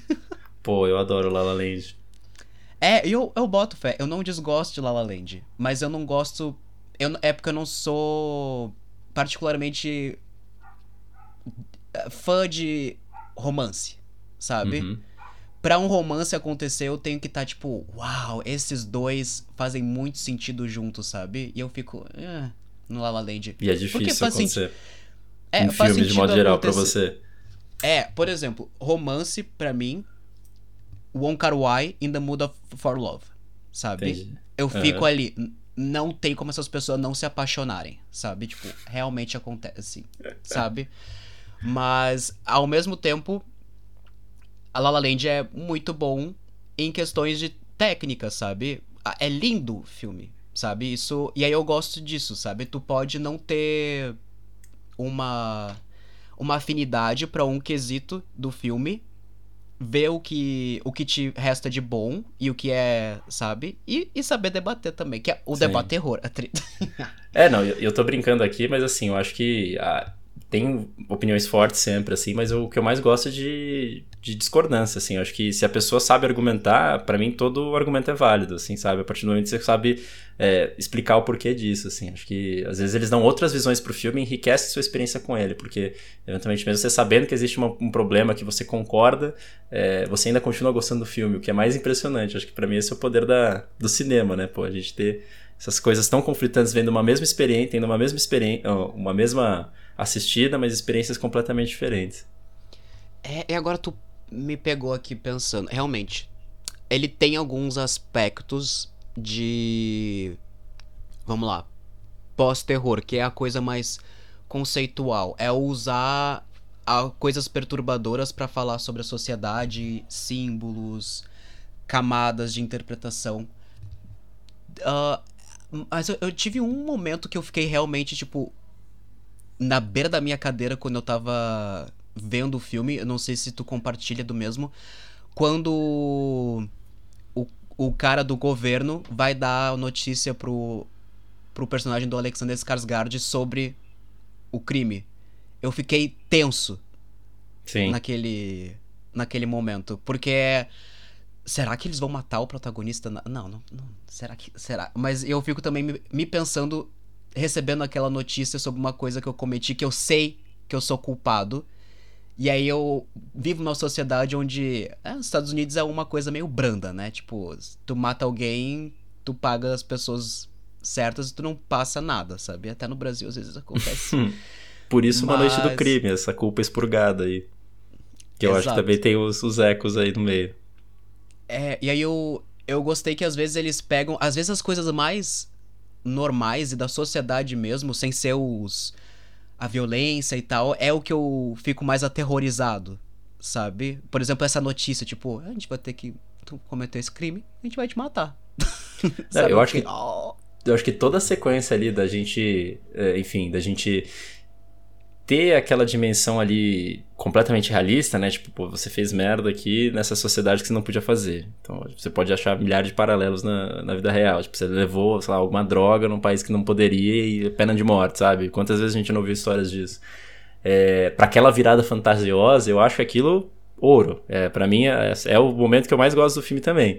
[SPEAKER 2] Pô, eu adoro La La Land.
[SPEAKER 1] É, eu, eu boto fé, eu não desgosto de La La Land, mas eu não gosto, eu, é porque eu não sou particularmente fã de romance, sabe? Uhum. Pra um romance acontecer, eu tenho que estar tá, tipo, uau, esses dois fazem muito sentido juntos, sabe? E eu fico, eh, no La La Land.
[SPEAKER 2] E é difícil acontecer. Senti-
[SPEAKER 1] é,
[SPEAKER 2] um filme de modo geral pra você.
[SPEAKER 1] É, por exemplo, romance, pra mim, Wong Kar-wai in the Mood of, for Love, sabe?
[SPEAKER 2] Entendi.
[SPEAKER 1] Eu fico uhum. ali, não tem como essas pessoas não se apaixonarem, sabe? Tipo, realmente acontece, sabe? Mas, ao mesmo tempo... A La La Land é muito bom em questões de técnica, sabe? É lindo o filme, sabe? Isso, e aí eu gosto disso, sabe? Tu pode não ter uma, uma afinidade pra um quesito do filme, ver o que, o que te resta de bom e o que é, sabe? E, e saber debater também, que é o Sim. debate terror. A tri...
[SPEAKER 2] É, não, eu, eu tô brincando aqui, mas assim, eu acho que... A... tenho opiniões fortes sempre, assim, mas eu, o que eu mais gosto é de, de discordância, assim. Eu acho que se a pessoa sabe argumentar, pra mim todo argumento é válido, assim, sabe? A partir do momento que você sabe é, explicar o porquê disso, assim. Acho que às vezes eles dão outras visões pro filme e enriquecem sua experiência com ele, porque eventualmente mesmo você sabendo que existe uma, um problema que você concorda, é, você ainda continua gostando do filme, o que é mais impressionante. Acho que pra mim esse é o poder da, do cinema, né? Pô, a gente ter essas coisas tão conflitantes, vendo uma mesma experiência, tendo uma mesma experiência, uma mesma assistida, mas experiências completamente diferentes.
[SPEAKER 1] É, e agora tu me pegou aqui pensando, realmente, ele tem alguns aspectos de, vamos lá, pós-terror, que é a coisa mais conceitual, é usar a, coisas perturbadoras pra falar sobre a sociedade, símbolos, camadas de interpretação. Ah, mas eu, eu tive um momento que eu fiquei realmente, tipo, na beira da minha cadeira quando eu tava vendo o filme. Eu não sei se tu compartilha do mesmo. Quando o, o cara do governo vai dar notícia pro, pro personagem do Alexander Skarsgård sobre o crime. Eu fiquei tenso
[SPEAKER 2] Sim.
[SPEAKER 1] naquele, naquele momento. Porque será que eles vão matar o protagonista? Não, não, não. Será que. Será? Mas eu fico também me, me pensando, recebendo aquela notícia sobre uma coisa que eu cometi, que eu sei que eu sou culpado. E aí eu vivo numa sociedade onde é, os Estados Unidos é uma coisa meio branda, né? Tipo, tu mata alguém, tu paga as pessoas certas e tu não passa nada, sabe? Até no Brasil às vezes acontece.
[SPEAKER 2] Por isso Uma Noite do
[SPEAKER 1] Mas...
[SPEAKER 2] Crime, essa culpa expurgada aí. Que eu acho que também
[SPEAKER 1] Exato.
[SPEAKER 2] tem os, os ecos aí no meio.
[SPEAKER 1] É, e aí eu, eu gostei que às vezes eles pegam, às vezes as coisas mais normais e da sociedade mesmo, sem ser os a violência e tal, é o que eu fico mais aterrorizado, sabe? Por exemplo, essa notícia, tipo, a gente vai ter que tu cometeu esse crime, a gente vai te matar.
[SPEAKER 2] Não,
[SPEAKER 1] Sabe?
[SPEAKER 2] eu
[SPEAKER 1] Eu
[SPEAKER 2] acho
[SPEAKER 1] fiquei,
[SPEAKER 2] que
[SPEAKER 1] oh.
[SPEAKER 2] eu acho que toda a sequência ali da gente, é, enfim, da gente ter aquela dimensão ali completamente realista, né? Tipo, pô, você fez merda aqui nessa sociedade que você não podia fazer. Então, você pode achar milhares de paralelos na, na vida real. Tipo, você levou, sei lá, alguma droga num país que não poderia e pena de morte, sabe? Quantas vezes a gente não ouviu histórias disso? É, para aquela virada fantasiosa, eu acho aquilo ouro. É, para mim, é, é o momento que eu mais gosto do filme também.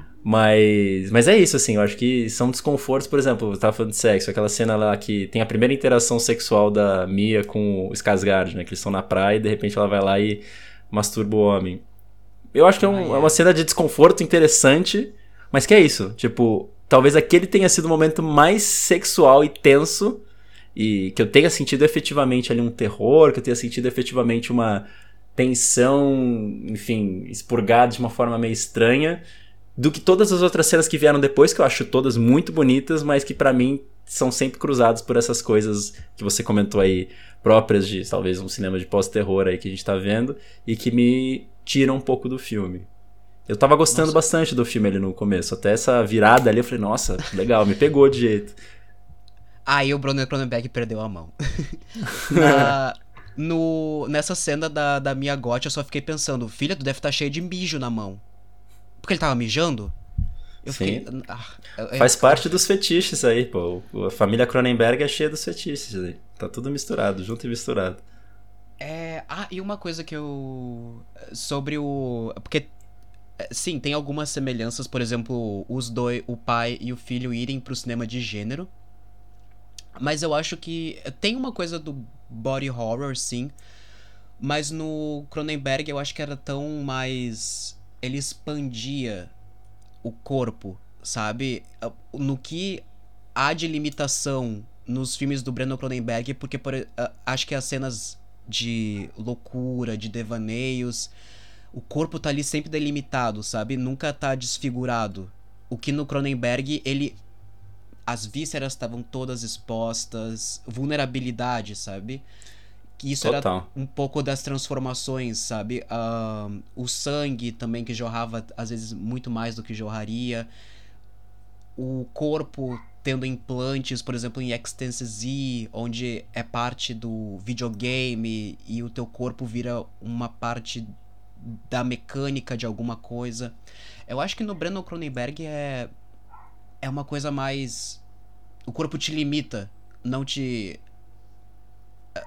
[SPEAKER 2] Mas, mas é isso, assim, eu acho que são desconfortos, por exemplo, eu tava falando de sexo, aquela cena lá que tem a primeira interação sexual da Mia com o Skarsgård, né, que eles estão na praia e de repente ela vai lá e masturba o homem. Eu acho que é,
[SPEAKER 1] Ah,
[SPEAKER 2] um, é uma
[SPEAKER 1] yeah.
[SPEAKER 2] cena de desconforto interessante, mas que é isso, tipo, talvez aquele tenha sido o momento mais sexual e tenso, e que eu tenha sentido efetivamente ali um terror, que eu tenha sentido efetivamente uma tensão, enfim, expurgada de uma forma meio estranha, do que todas as outras cenas que vieram depois, que eu acho todas muito bonitas, mas que pra mim são sempre cruzadas por essas coisas que você comentou aí, próprias de talvez um cinema de pós-terror aí que a gente tá vendo, e que me tiram um pouco do filme. Eu tava gostando
[SPEAKER 1] Nossa.
[SPEAKER 2] bastante do filme ali no começo, até essa virada ali eu falei, nossa, legal, me pegou de jeito.
[SPEAKER 1] Aí o Bruno Cronenberg perdeu a mão. Na... No, nessa cena da, da Mia Goth, eu só fiquei pensando, filha, tu deve estar cheio de mijo na mão. Porque ele tava mijando? Eu
[SPEAKER 2] Sim.
[SPEAKER 1] fiquei. Ah, eu,
[SPEAKER 2] Faz
[SPEAKER 1] eu,
[SPEAKER 2] parte dos fetiches aí, pô. A família Cronenberg é cheia dos fetiches aí. Tá tudo misturado, junto e misturado.
[SPEAKER 1] É. Ah, e uma coisa que eu. Sobre o. Porque. Sim, tem algumas semelhanças, por exemplo, os dois, o pai e o filho irem pro cinema de gênero. Mas eu acho que tem uma coisa do body horror, sim. Mas no Cronenberg eu acho que era tão mais. Ele expandia o corpo, sabe? No que há de limitação nos filmes do Brandon Cronenberg, porque por, uh, acho que as cenas de loucura, de devaneios, o corpo tá ali sempre delimitado, sabe? Nunca tá desfigurado. O que no Cronenberg, ele... As vísceras estavam todas expostas, vulnerabilidade, sabe? Que isso era
[SPEAKER 2] Total.
[SPEAKER 1] um pouco das transformações, sabe? Uh, o sangue também, que jorrava às vezes muito mais do que jorraria. O corpo tendo implantes, por exemplo, em Extense Z, onde é parte do videogame e o teu corpo vira uma parte da mecânica de alguma coisa. Eu acho que no Brandon Cronenberg é é uma coisa mais... O corpo te limita, não te...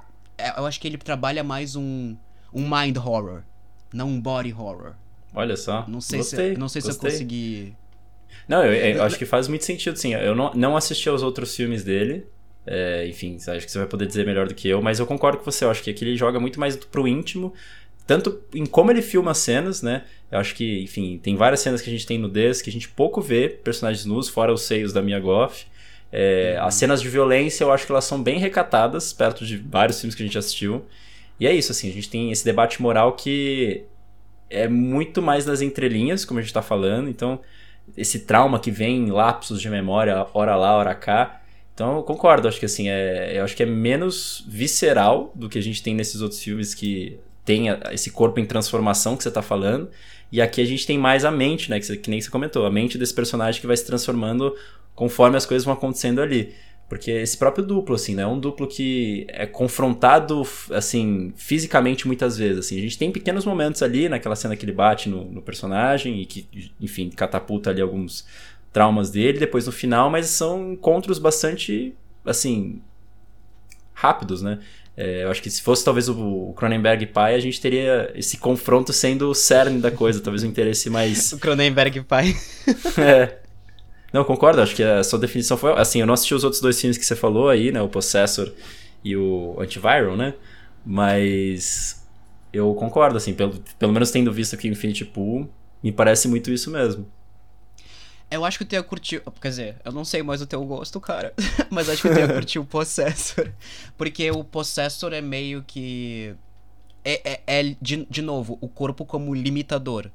[SPEAKER 1] eu acho que ele trabalha mais um, um mind horror, não um body horror.
[SPEAKER 2] Olha só,
[SPEAKER 1] não sei
[SPEAKER 2] gostei,
[SPEAKER 1] se, não sei
[SPEAKER 2] gostei.
[SPEAKER 1] se eu consegui...
[SPEAKER 2] Não, eu, eu acho que faz muito sentido, sim. Eu não, não assisti aos outros filmes dele, é, enfim, acho que você vai poder dizer melhor do que eu, mas eu concordo com você, eu acho que aqui ele joga muito mais pro íntimo, tanto em como ele filma as cenas, né? Eu acho que, enfim, tem várias cenas que a gente tem nudez, que a gente pouco vê personagens nus, fora os seios da Mia Goth. É, uhum. As cenas de violência, eu acho que elas são bem recatadas, perto de vários filmes que a gente assistiu. E é isso, assim, a gente tem esse debate moral que é muito mais nas entrelinhas, como a gente tá falando. Então, esse trauma que vem em lapsos de memória, hora lá, hora cá. Então, eu concordo, acho que assim, é, eu acho que é menos visceral do que a gente tem nesses outros filmes que tem esse corpo em transformação que você tá falando. E aqui a gente tem mais a mente, né? Que, você, que nem você comentou, a mente desse personagem que vai se transformando conforme as coisas vão acontecendo ali. Porque esse próprio duplo, assim, né? É um duplo que é confrontado, assim, fisicamente muitas vezes, assim. A gente tem pequenos momentos ali, naquela cena que ele bate no, no personagem e que, enfim, catapulta ali alguns traumas dele, depois no final, mas são encontros bastante, assim, rápidos, né? É, eu acho que se fosse talvez o Cronenberg pai, a gente teria esse confronto sendo o cerne da coisa, talvez um interesse mais...
[SPEAKER 1] O Cronenberg pai.
[SPEAKER 2] É. Não, concordo, acho que a sua definição foi... Assim, eu não assisti os outros dois filmes que você falou aí, né? O Possessor e o Antiviral, né? Mas eu concordo, assim, pelo, pelo menos tendo visto aqui Infinity Pool, me parece muito isso mesmo.
[SPEAKER 1] Eu acho que eu tenho curtir... Quer dizer, eu não sei mais o teu gosto, cara. Mas acho que eu tenho curtir o Possessor. Porque o Possessor é meio que... É, é, é de, de novo, o corpo como limitador.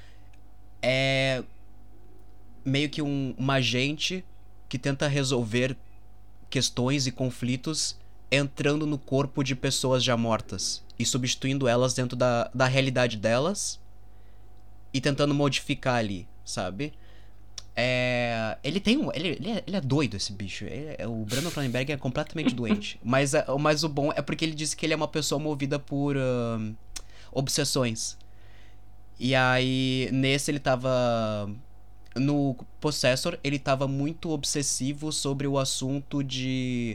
[SPEAKER 1] É meio que um, um agente que tenta resolver questões e conflitos entrando no corpo de pessoas já mortas. E substituindo elas dentro da, da realidade delas. E tentando modificar ali, sabe? É, ele tem um. Ele, ele, é, ele é doido, esse bicho. Ele, o Brandon Cronenberg é completamente doente. Mas, mas o bom é porque ele disse que ele é uma pessoa movida por uh, obsessões. E aí, nesse ele tava. No Possessor, ele tava muito obsessivo sobre o assunto de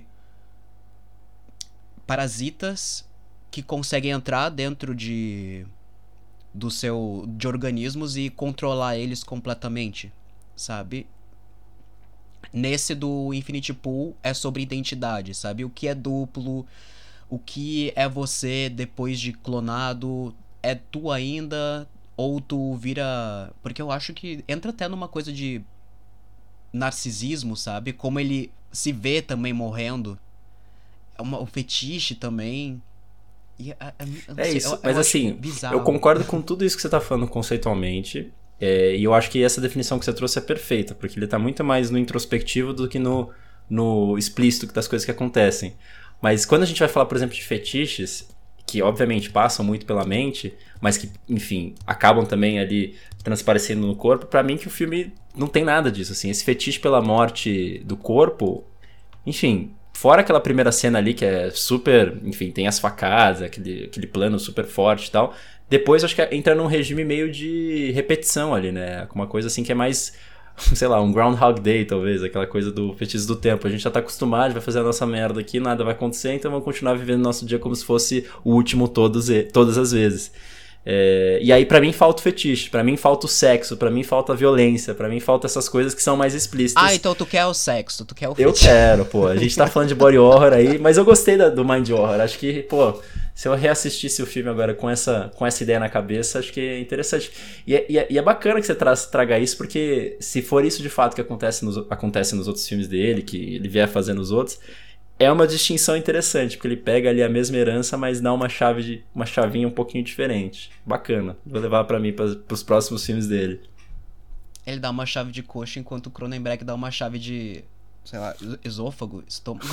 [SPEAKER 1] parasitas que conseguem entrar dentro de. do seu. de organismos e controlar eles completamente. Sabe? Nesse do Infinity Pool é sobre identidade, sabe? O que é duplo, o que é você depois de clonado, é tu ainda ou tu vira... Porque eu acho que entra até numa coisa de narcisismo, sabe? Como ele se vê também morrendo. É uma, um fetiche também. E, é,
[SPEAKER 2] é
[SPEAKER 1] sei,
[SPEAKER 2] isso,
[SPEAKER 1] eu,
[SPEAKER 2] mas
[SPEAKER 1] eu
[SPEAKER 2] assim,
[SPEAKER 1] bizarro.
[SPEAKER 2] Eu concordo com tudo isso que você tá falando conceitualmente. É, e eu acho que essa definição que você trouxe é perfeita, porque ele tá muito mais no introspectivo do que no, no explícito das coisas que acontecem. Mas quando a gente vai falar, por exemplo, de fetiches, que obviamente passam muito pela mente, mas que, enfim, acabam também ali transparecendo no corpo, pra mim que o filme não tem nada disso, assim. Esse fetiche pela morte do corpo, enfim, fora aquela primeira cena ali que é super, enfim, tem as facadas, aquele, aquele plano super forte e tal... Depois acho que entra num regime meio de repetição ali, né? Uma coisa assim que é mais, sei lá, um Groundhog Day talvez, aquela coisa do feitiço do tempo. A gente já tá acostumado, vai fazer a nossa merda aqui, nada vai acontecer, então vamos continuar vivendo nosso dia como se fosse o último todos, todas as vezes. É, e aí pra mim falta o fetiche, pra mim falta o sexo, pra mim falta a violência, pra mim falta essas coisas que são mais explícitas.
[SPEAKER 1] Ah, então tu quer o sexo, tu quer o fetiche.
[SPEAKER 2] Eu quero, pô. A gente tá falando de body horror aí, mas eu gostei da, do mind horror. Acho que, pô... Se eu reassistisse o filme agora com essa, com essa ideia na cabeça, acho que é interessante. E é, e é, e é bacana que você tra traga isso, porque se for isso de fato que acontece nos, acontece nos outros filmes dele, que ele vier fazendo nos outros, é uma distinção interessante, porque ele pega ali a mesma herança, mas dá uma chave de, uma chavinha um pouquinho diferente. Bacana. Vou levar pra mim, pra, pros próximos filmes dele.
[SPEAKER 1] Ele dá uma chave de coxa, enquanto o Cronenberg dá uma chave de... sei lá, esôfago, estômago.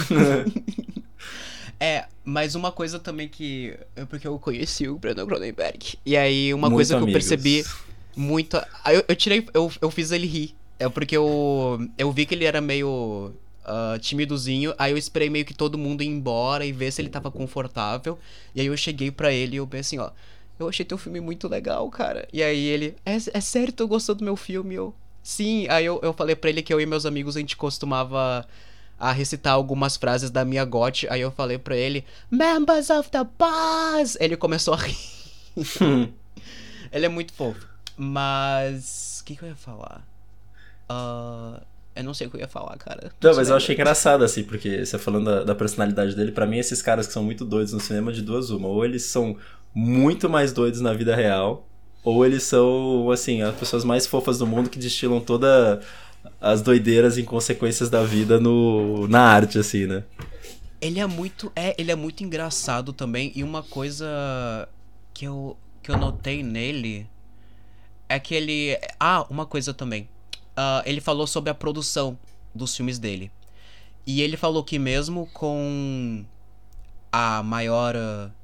[SPEAKER 1] É, mas uma coisa também que... Porque eu conheci o Brandon Cronenberg. E aí, uma muito coisa que amigos. eu percebi muito... Eu, eu tirei... Eu, eu fiz ele rir. É porque eu... Eu vi que ele era meio... Uh, timidozinho. Aí eu esperei meio que todo mundo ir embora e ver se ele tava confortável. E aí eu cheguei pra ele e eu pensei assim, ó... Eu achei teu filme muito legal, cara. E aí ele... É, é sério, tu gostou do meu filme? Eu... Sim. Aí eu, eu falei pra ele que eu e meus amigos, a gente costumava... a recitar algumas frases da Mia Goth. Aí eu falei pra ele, Members of the Boss! Ele começou a rir. Ele é muito fofo. Mas... o que, que eu ia falar? Uh, eu não sei o que eu ia falar, cara.
[SPEAKER 2] Não, não mas eu achei engraçado, assim, porque você falando da, da personalidade dele, pra mim esses caras que são muito doidos no cinema, de duas uma. Ou eles são muito mais doidos na vida real, ou eles são, assim, as pessoas mais fofas do mundo que destilam toda as doideiras e inconsequências da vida no, na arte, assim, né?
[SPEAKER 1] Ele é muito, é, ele é muito engraçado também, e uma coisa que eu, que eu notei nele é que ele... Ah, uma coisa também. Uh, ele falou sobre a produção dos filmes dele. E ele falou que mesmo com a maior...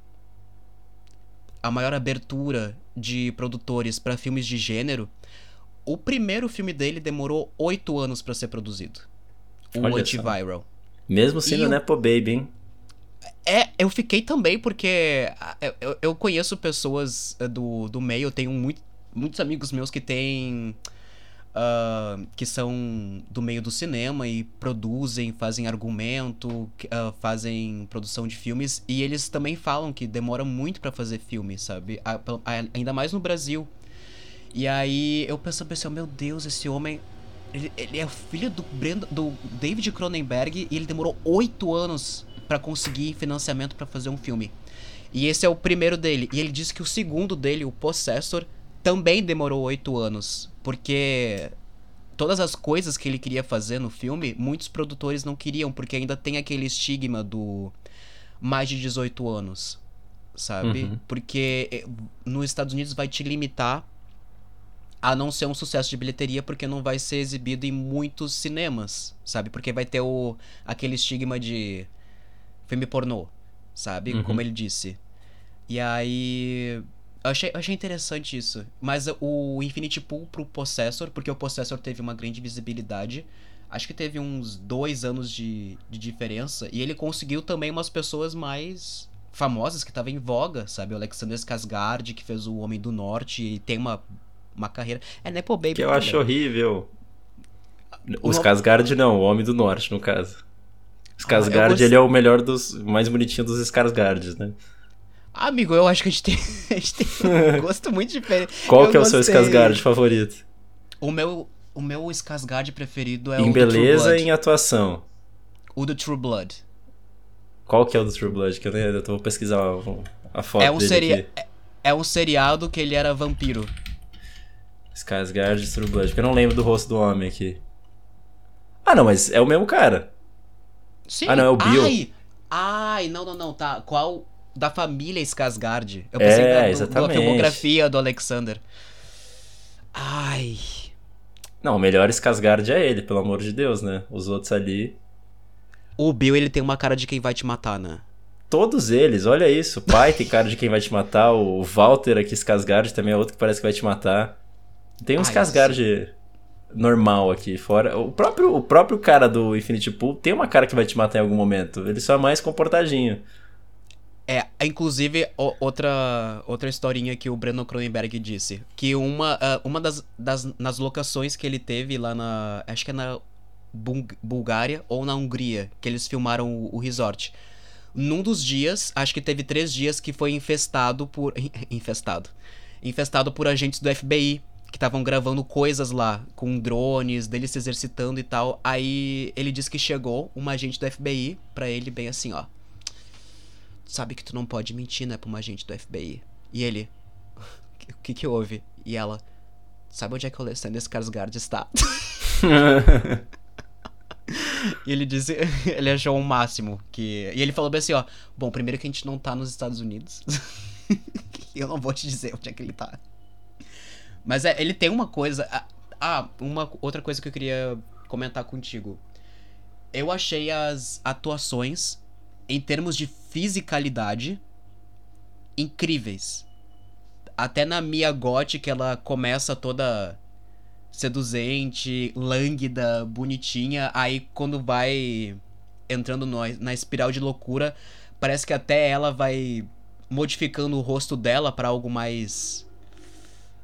[SPEAKER 1] a maior abertura de produtores para filmes de gênero, o primeiro filme dele demorou oito anos para ser produzido. O
[SPEAKER 2] Olha
[SPEAKER 1] Antiviral.
[SPEAKER 2] Só. Mesmo sendo
[SPEAKER 1] eu...
[SPEAKER 2] Nepo Baby, hein?
[SPEAKER 1] É, eu fiquei também porque eu, eu conheço pessoas do, do meio, eu tenho muito, muitos amigos meus que têm... Uh, que são do meio do cinema e produzem, fazem argumento, uh, fazem produção de filmes, e eles também falam que demora muito pra fazer filme, sabe? A, a, ainda mais no Brasil. E aí eu penso, pensei, meu Deus, esse homem, ele, ele é filho do, Brenda, do David Cronenberg, e ele demorou oito anos pra conseguir financiamento pra fazer um filme. E esse é o primeiro dele. E ele disse que o segundo dele, o Possessor, também demorou oito anos. Porque todas as coisas que ele queria fazer no filme, muitos produtores não queriam, porque ainda tem aquele estigma do mais de dezoito anos, sabe? Uhum. Porque nos Estados Unidos vai te limitar a não ser um sucesso de bilheteria, porque não vai ser exibido em muitos cinemas, sabe? Porque vai ter o, aquele estigma de filme pornô, sabe? Uhum. Como ele disse. E aí... Eu achei, eu achei interessante isso. Mas o Infinity Pool pro Possessor, porque o Possessor teve uma grande visibilidade, acho que teve uns dois anos de, de diferença, e ele conseguiu também umas pessoas mais famosas que estavam em voga, sabe? O Alexander Skarsgård, que fez o Homem do Norte, e tem uma, uma carreira... É Nepo Baby
[SPEAKER 2] que eu
[SPEAKER 1] também.
[SPEAKER 2] acho horrível. O Skarsgård não, o Homem do Norte, no caso. O Skarsgård, ah, gost... ele é o melhor dos... mais bonitinho dos Skarsgårds, né?
[SPEAKER 1] Amigo, eu acho que a gente tem, a gente tem um gosto muito diferente.
[SPEAKER 2] Qual
[SPEAKER 1] eu
[SPEAKER 2] que é
[SPEAKER 1] gostei...
[SPEAKER 2] o seu Skarsgård favorito?
[SPEAKER 1] O meu, o meu Skarsgård preferido é
[SPEAKER 2] em
[SPEAKER 1] o
[SPEAKER 2] beleza e em atuação.
[SPEAKER 1] O do True Blood.
[SPEAKER 2] Qual que é o do True Blood? Que eu, nem, eu vou pesquisar a, a foto
[SPEAKER 1] é um
[SPEAKER 2] dele
[SPEAKER 1] seri...
[SPEAKER 2] aqui.
[SPEAKER 1] É, é um seriado que ele era vampiro.
[SPEAKER 2] Skarsgård True Blood, porque eu não lembro do rosto do homem aqui. Ah, não, mas é o mesmo cara.
[SPEAKER 1] Sim.
[SPEAKER 2] Ah, não, é o Bill.
[SPEAKER 1] Ai, ai não, não, não, tá. Qual... Da família Skarsgård. Eu pensei
[SPEAKER 2] é,
[SPEAKER 1] da, do,
[SPEAKER 2] exatamente.
[SPEAKER 1] da filmografia do Alexander. Ai.
[SPEAKER 2] Não, o melhor Skarsgård é ele, pelo amor de Deus, né? Os outros ali...
[SPEAKER 1] O Bill, ele tem uma cara de quem vai te matar, né?
[SPEAKER 2] Todos eles, olha isso. O pai tem cara de quem vai te matar. O Walter aqui, Skarsgård, também é outro que parece que vai te matar. Tem um Skarsgård normal aqui, fora. O próprio, o próprio cara do Infinity Pool tem uma cara que vai te matar em algum momento. Ele só é mais comportadinho.
[SPEAKER 1] É, inclusive, o, outra, outra historinha que o Brandon Cronenberg disse. Que uma, uh, uma das, das nas locações que ele teve lá na... Acho que é na Bung- Bulgária ou na Hungria, que eles filmaram o, o resort. Num dos dias, acho que teve três dias que foi infestado por... Infestado. Infestado por agentes do F B I, que estavam gravando coisas lá, com drones, deles se exercitando e tal. Aí ele disse que chegou uma agente do F B I pra ele bem assim, ó. Sabe que tu não pode mentir, né, pra uma agente do F B I. E ele, o que que houve? E ela, sabe onde é que o Alexander Skarsgård está? E ele disse, ele achou o máximo que... E ele falou bem assim, ó, bom, primeiro que a gente não tá nos Estados Unidos. Eu não vou te dizer onde é que ele tá. Mas é, ele tem uma coisa... Ah, uma outra coisa que eu queria comentar contigo. Eu achei as atuações... em termos de fisicalidade, incríveis. Até na Mia Goth, que ela começa toda seduzente, lânguida, bonitinha, aí quando vai entrando no, na espiral de loucura, parece que até ela vai modificando o rosto dela pra algo mais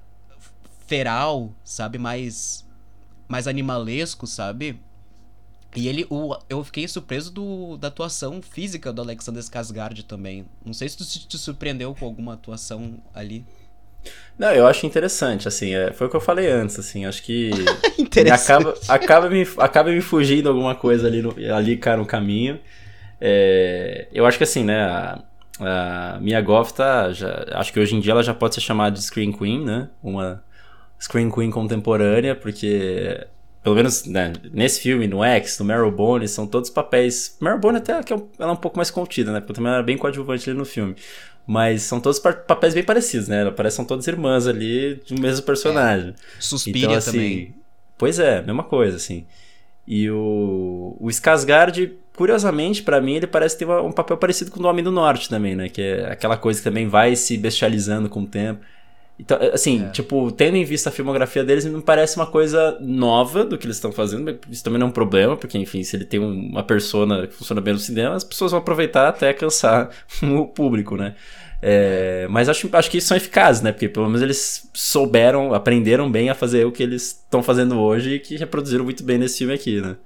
[SPEAKER 1] feral, sabe? Mais, mais animalesco, sabe? E ele, o, eu fiquei surpreso do, da atuação física do Alexander Skarsgård também. Não sei se tu se te surpreendeu com alguma atuação ali.
[SPEAKER 2] Não, eu acho interessante, assim, é, foi o que eu falei antes, assim, acho que me
[SPEAKER 1] Interessante.
[SPEAKER 2] acaba, acaba, me, acaba me fugindo alguma coisa ali, no, ali cara, no caminho. É, eu acho que assim, né, a, a Mia Goth tá, já, acho que hoje em dia ela já pode ser chamada de Scream Queen, né, uma Scream Queen contemporânea, porque... Pelo menos, né, nesse filme, no X, no Marrowbone, são todos papéis... Marrowbone até que é um, ela é um pouco mais contida, né? Porque também ela era bem coadjuvante ali no filme. Mas são todos papéis bem parecidos, né? Parecem todas irmãs ali do mesmo personagem.
[SPEAKER 1] É. Suspiria
[SPEAKER 2] Então, assim...
[SPEAKER 1] também.
[SPEAKER 2] Pois é, mesma coisa, assim. E o, o Skarsgård, curiosamente, pra mim, ele parece ter uma, um papel parecido com o do Homem do Norte também, né? Que é aquela coisa que também vai se bestializando com o tempo. Então, assim,
[SPEAKER 1] É.
[SPEAKER 2] tipo, tendo em vista a filmografia deles, me parece uma coisa nova do que eles estão fazendo, mas isso também não é um problema, porque, enfim, se ele tem um, uma persona que funciona bem no cinema, as pessoas vão aproveitar até cansar o público, né? É, mas acho, acho que isso são eficazes, né? Porque pelo menos eles souberam, aprenderam bem a fazer o que eles estão fazendo hoje e que reproduziram muito bem nesse filme aqui, né?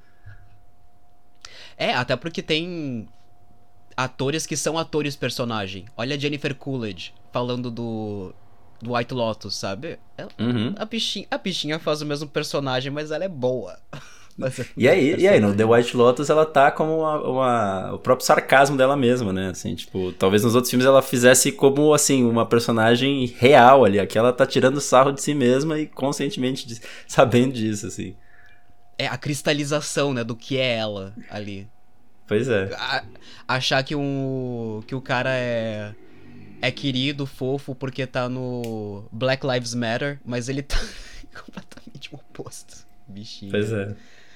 [SPEAKER 1] É, até porque tem atores que são atores personagem. Olha a Jennifer Coolidge falando do, do White Lotus, sabe? Ela,
[SPEAKER 2] Uhum.
[SPEAKER 1] a, bichinha, a bichinha faz o mesmo personagem, mas ela é boa.
[SPEAKER 2] E aí, e aí, no The White Lotus ela tá como uma, uma, o próprio sarcasmo dela mesma, né? Assim, tipo, talvez nos outros filmes ela fizesse como, assim, uma personagem real ali. Aqui ela tá tirando sarro de si mesma e conscientemente de, sabendo disso, assim.
[SPEAKER 1] É a cristalização, né, do que é ela ali.
[SPEAKER 2] Pois é.
[SPEAKER 1] A, achar que, um, que o cara é, é querido, fofo, porque tá no Black Lives Matter, mas ele tá completamente o oposto. Bichinho.
[SPEAKER 2] Pois é.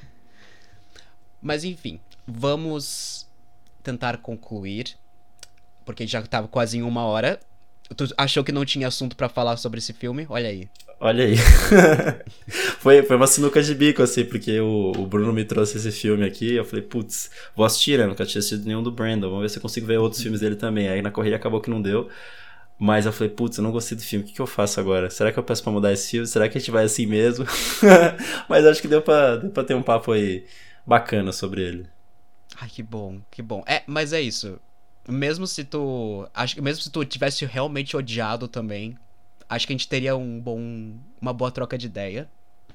[SPEAKER 1] Mas enfim, vamos tentar concluir, porque já tava quase em uma hora. Tu achou que não tinha assunto pra falar sobre esse filme? Olha aí.
[SPEAKER 2] Olha aí. foi, foi uma sinuca de bico, assim, porque o, o Bruno me trouxe esse filme aqui e eu falei, putz, vou assistir, né? Nunca tinha assistido nenhum do Brandon, vamos ver se eu consigo ver outros filmes dele também. Aí na corrida acabou que não deu. Mas eu falei, putz, eu não gostei do filme, o que, que eu faço agora? Será que eu peço pra mudar esse filme? Será que a gente vai assim mesmo? Mas acho que deu pra, deu pra ter um papo aí bacana sobre ele.
[SPEAKER 1] Ai, que bom, que bom. É, mas é isso. Mesmo se tu... Acho que mesmo se tu tivesse realmente odiado também, acho que a gente teria um bom, uma boa troca de ideia.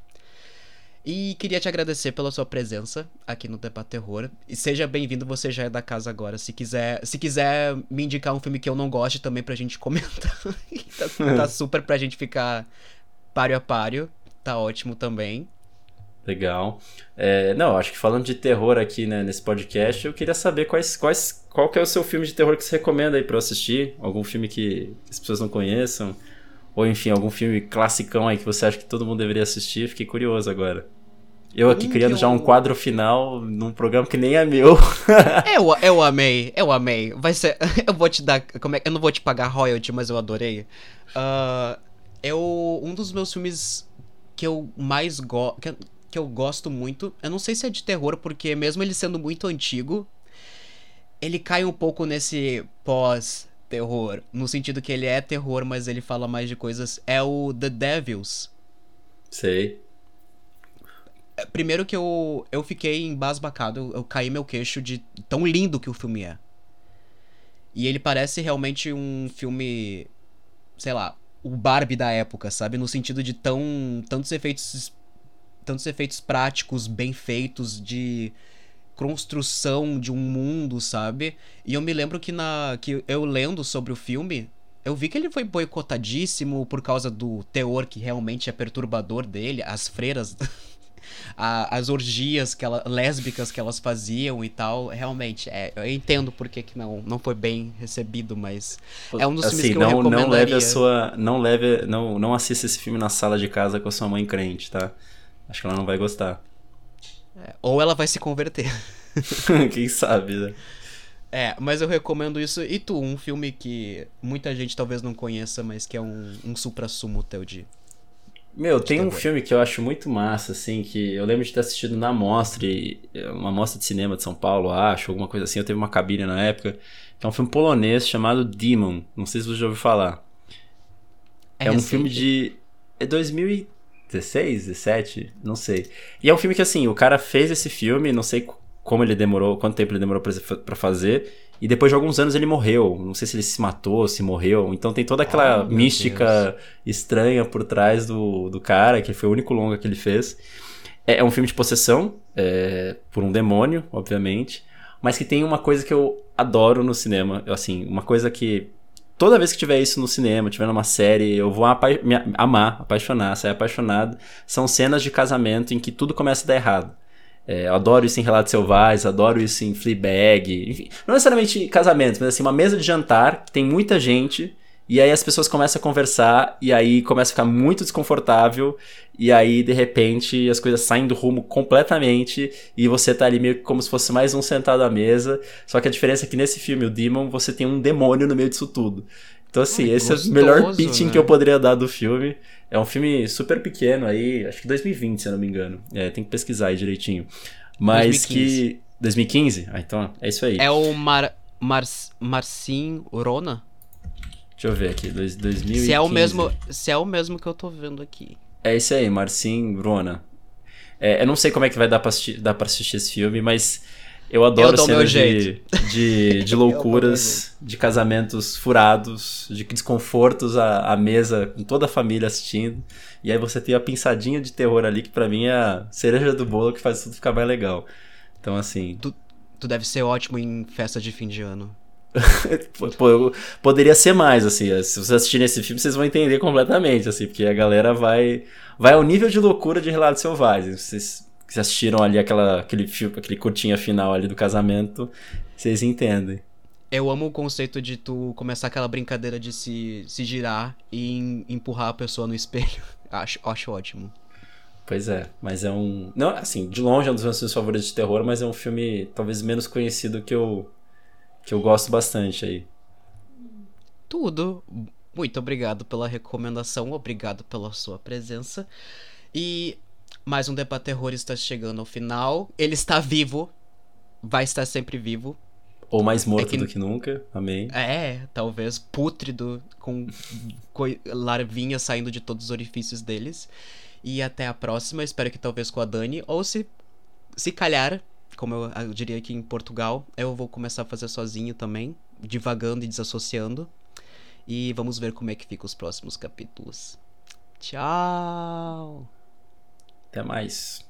[SPEAKER 1] E queria te agradecer pela sua presença aqui no Debate Terror. E seja bem-vindo, você já é da casa agora. Se quiser, se quiser me indicar um filme que eu não goste também pra gente comentar, tá, tá super pra gente ficar páreo a páreo. Tá ótimo também.
[SPEAKER 2] Legal. É, não, acho que falando de terror aqui, né, nesse podcast, eu queria saber quais, quais, qual que é o seu filme de terror que você recomenda aí pra eu assistir. Algum filme que as pessoas não conheçam. Ou enfim, algum filme classicão aí que você acha que todo mundo deveria assistir. Fiquei curioso agora. Eu aqui
[SPEAKER 1] Um
[SPEAKER 2] criando
[SPEAKER 1] que
[SPEAKER 2] já um
[SPEAKER 1] eu-
[SPEAKER 2] quadro final num programa que nem é meu.
[SPEAKER 1] Eu, eu amei, eu amei. Vai ser. Eu vou te dar. Como é, eu não vou te pagar royalty, mas eu adorei. Ah, eu, um dos meus filmes que eu mais gosto. Que, que eu gosto muito. Eu não sei se é de terror, porque mesmo ele sendo muito antigo, ele cai um pouco nesse pós-terror. No sentido que ele é terror, mas ele fala mais de coisas. É o The Devils.
[SPEAKER 2] Sei.
[SPEAKER 1] Primeiro que eu, eu fiquei embasbacado, eu, eu caí meu queixo de tão lindo que o filme é. E ele parece realmente um filme, sei lá, o Barbie da época, sabe? No sentido de tão tantos efeitos tantos efeitos práticos bem feitos de construção de um mundo, sabe? E eu me lembro que na que eu lendo sobre o filme, eu vi que ele foi boicotadíssimo por causa do teor que realmente é perturbador dele, as freiras a- as orgias que ela, lésbicas que elas faziam e tal, realmente, é, eu entendo por que que não, não foi bem recebido, mas é um dos filmes
[SPEAKER 2] Assim,
[SPEAKER 1] que eu
[SPEAKER 2] não, não
[SPEAKER 1] recomendaria.
[SPEAKER 2] leve a sua. Não leve. Não, não assista esse filme na sala de casa com a sua mãe crente, tá? Acho que ela não vai gostar.
[SPEAKER 1] É, ou ela vai se converter.
[SPEAKER 2] Quem sabe, né?
[SPEAKER 1] É, mas eu recomendo isso. E tu, um filme que muita gente talvez não conheça, mas que é um, um supra-sumo teu de...
[SPEAKER 2] Meu, tem um
[SPEAKER 1] terror.
[SPEAKER 2] filme que eu acho muito massa, assim, que eu lembro de ter assistido na mostra, e- uma mostra de cinema de São Paulo, acho, alguma coisa assim, eu teve uma cabine na época, que é um filme polonês chamado Demon, não sei se você já ouviu falar. É, um
[SPEAKER 1] recente?
[SPEAKER 2] filme de... é dois mil e dezesseis, dezessete, não sei. E é um filme que, assim, o cara fez esse filme, não sei como ele demorou, quanto tempo ele demorou pra, pra fazer, e depois de alguns anos ele morreu. Não sei se ele se matou, se morreu. Então tem toda aquela
[SPEAKER 1] Oh,
[SPEAKER 2] mística estranha por trás do, do cara, que foi o único longa que ele fez. É, é um filme de possessão, é, por um demônio, obviamente, mas que tem uma coisa que eu adoro no cinema, assim, uma coisa que toda vez que tiver isso no cinema, tiver numa série, eu vou apa- me amar, apaixonar, sair apaixonado. São cenas de casamento em que tudo começa a dar errado. É, eu adoro isso em Relatos Selvagens, adoro isso em Fleabag, enfim, não necessariamente casamentos, mas assim, uma mesa de jantar que tem muita gente, e aí as pessoas começam a conversar, e aí começa a ficar muito desconfortável, e aí de repente as coisas saem do rumo completamente, e você tá ali meio que como se fosse mais um sentado à mesa, só que a diferença é que nesse filme, o Demon, você tem um demônio no meio disso tudo. Então assim,
[SPEAKER 1] Ai,
[SPEAKER 2] esse
[SPEAKER 1] gostoso,
[SPEAKER 2] é o melhor pitching
[SPEAKER 1] né?
[SPEAKER 2] que eu poderia dar do filme. É um filme super pequeno aí, acho que dois mil e vinte, se eu não me engano. É, tem que pesquisar aí direitinho. Mas
[SPEAKER 1] dois mil e quinze.
[SPEAKER 2] que... dois mil e quinze? Ah, então é isso aí.
[SPEAKER 1] É o Mar... Mar... Marcin Rona?
[SPEAKER 2] Deixa eu ver aqui, dois, dois mil e quinze.
[SPEAKER 1] Se é o mesmo, se é o mesmo que eu tô vendo aqui.
[SPEAKER 2] É isso aí, Marcin Rona. É, eu não sei como é que vai dar pra assistir, dar pra assistir esse filme, mas eu adoro
[SPEAKER 1] Eu dou meu
[SPEAKER 2] cenas de,
[SPEAKER 1] jeito.
[SPEAKER 2] de, de
[SPEAKER 1] Eu dou meu
[SPEAKER 2] loucuras, de casamentos furados, de desconfortos à, à mesa, com toda a família assistindo. E aí você tem a pinçadinha de terror ali, que pra mim é a cereja do bolo que faz tudo ficar mais legal. Então, assim...
[SPEAKER 1] Tu, tu deve ser ótimo em festa de fim de ano.
[SPEAKER 2] Pô, eu poderia ser mais, assim. Se vocês assistirem esse filme, vocês vão entender completamente, assim, porque a galera vai vai ao nível de loucura de Relatos Selvagens. Vocês que assistiram ali aquela, aquele filme, aquele curtinha final ali do casamento, vocês entendem.
[SPEAKER 1] Eu amo o conceito de tu começar aquela brincadeira de se, se girar e em- empurrar a pessoa no espelho. Acho, acho ótimo.
[SPEAKER 2] Pois é, mas é um... Não, assim, de longe é um dos meus filmes favoritos de terror, mas é um filme talvez menos conhecido que eu, que eu gosto bastante aí.
[SPEAKER 1] Tudo. Muito obrigado pela recomendação, obrigado pela sua presença. E mais um Debate Terror está chegando ao final. Ele está vivo, vai estar sempre vivo.
[SPEAKER 2] Ou mais morto
[SPEAKER 1] É que-
[SPEAKER 2] do que nunca, amém.
[SPEAKER 1] É, talvez pútrido, com coi- larvinhas saindo de todos os orifícios deles. E até a próxima, espero que talvez com a Dani, ou se, se calhar, como eu, eu diria aqui em Portugal, eu vou começar a fazer sozinho também, divagando e desassociando. E vamos ver como é que ficam os próximos capítulos. Tchau!
[SPEAKER 2] Até mais.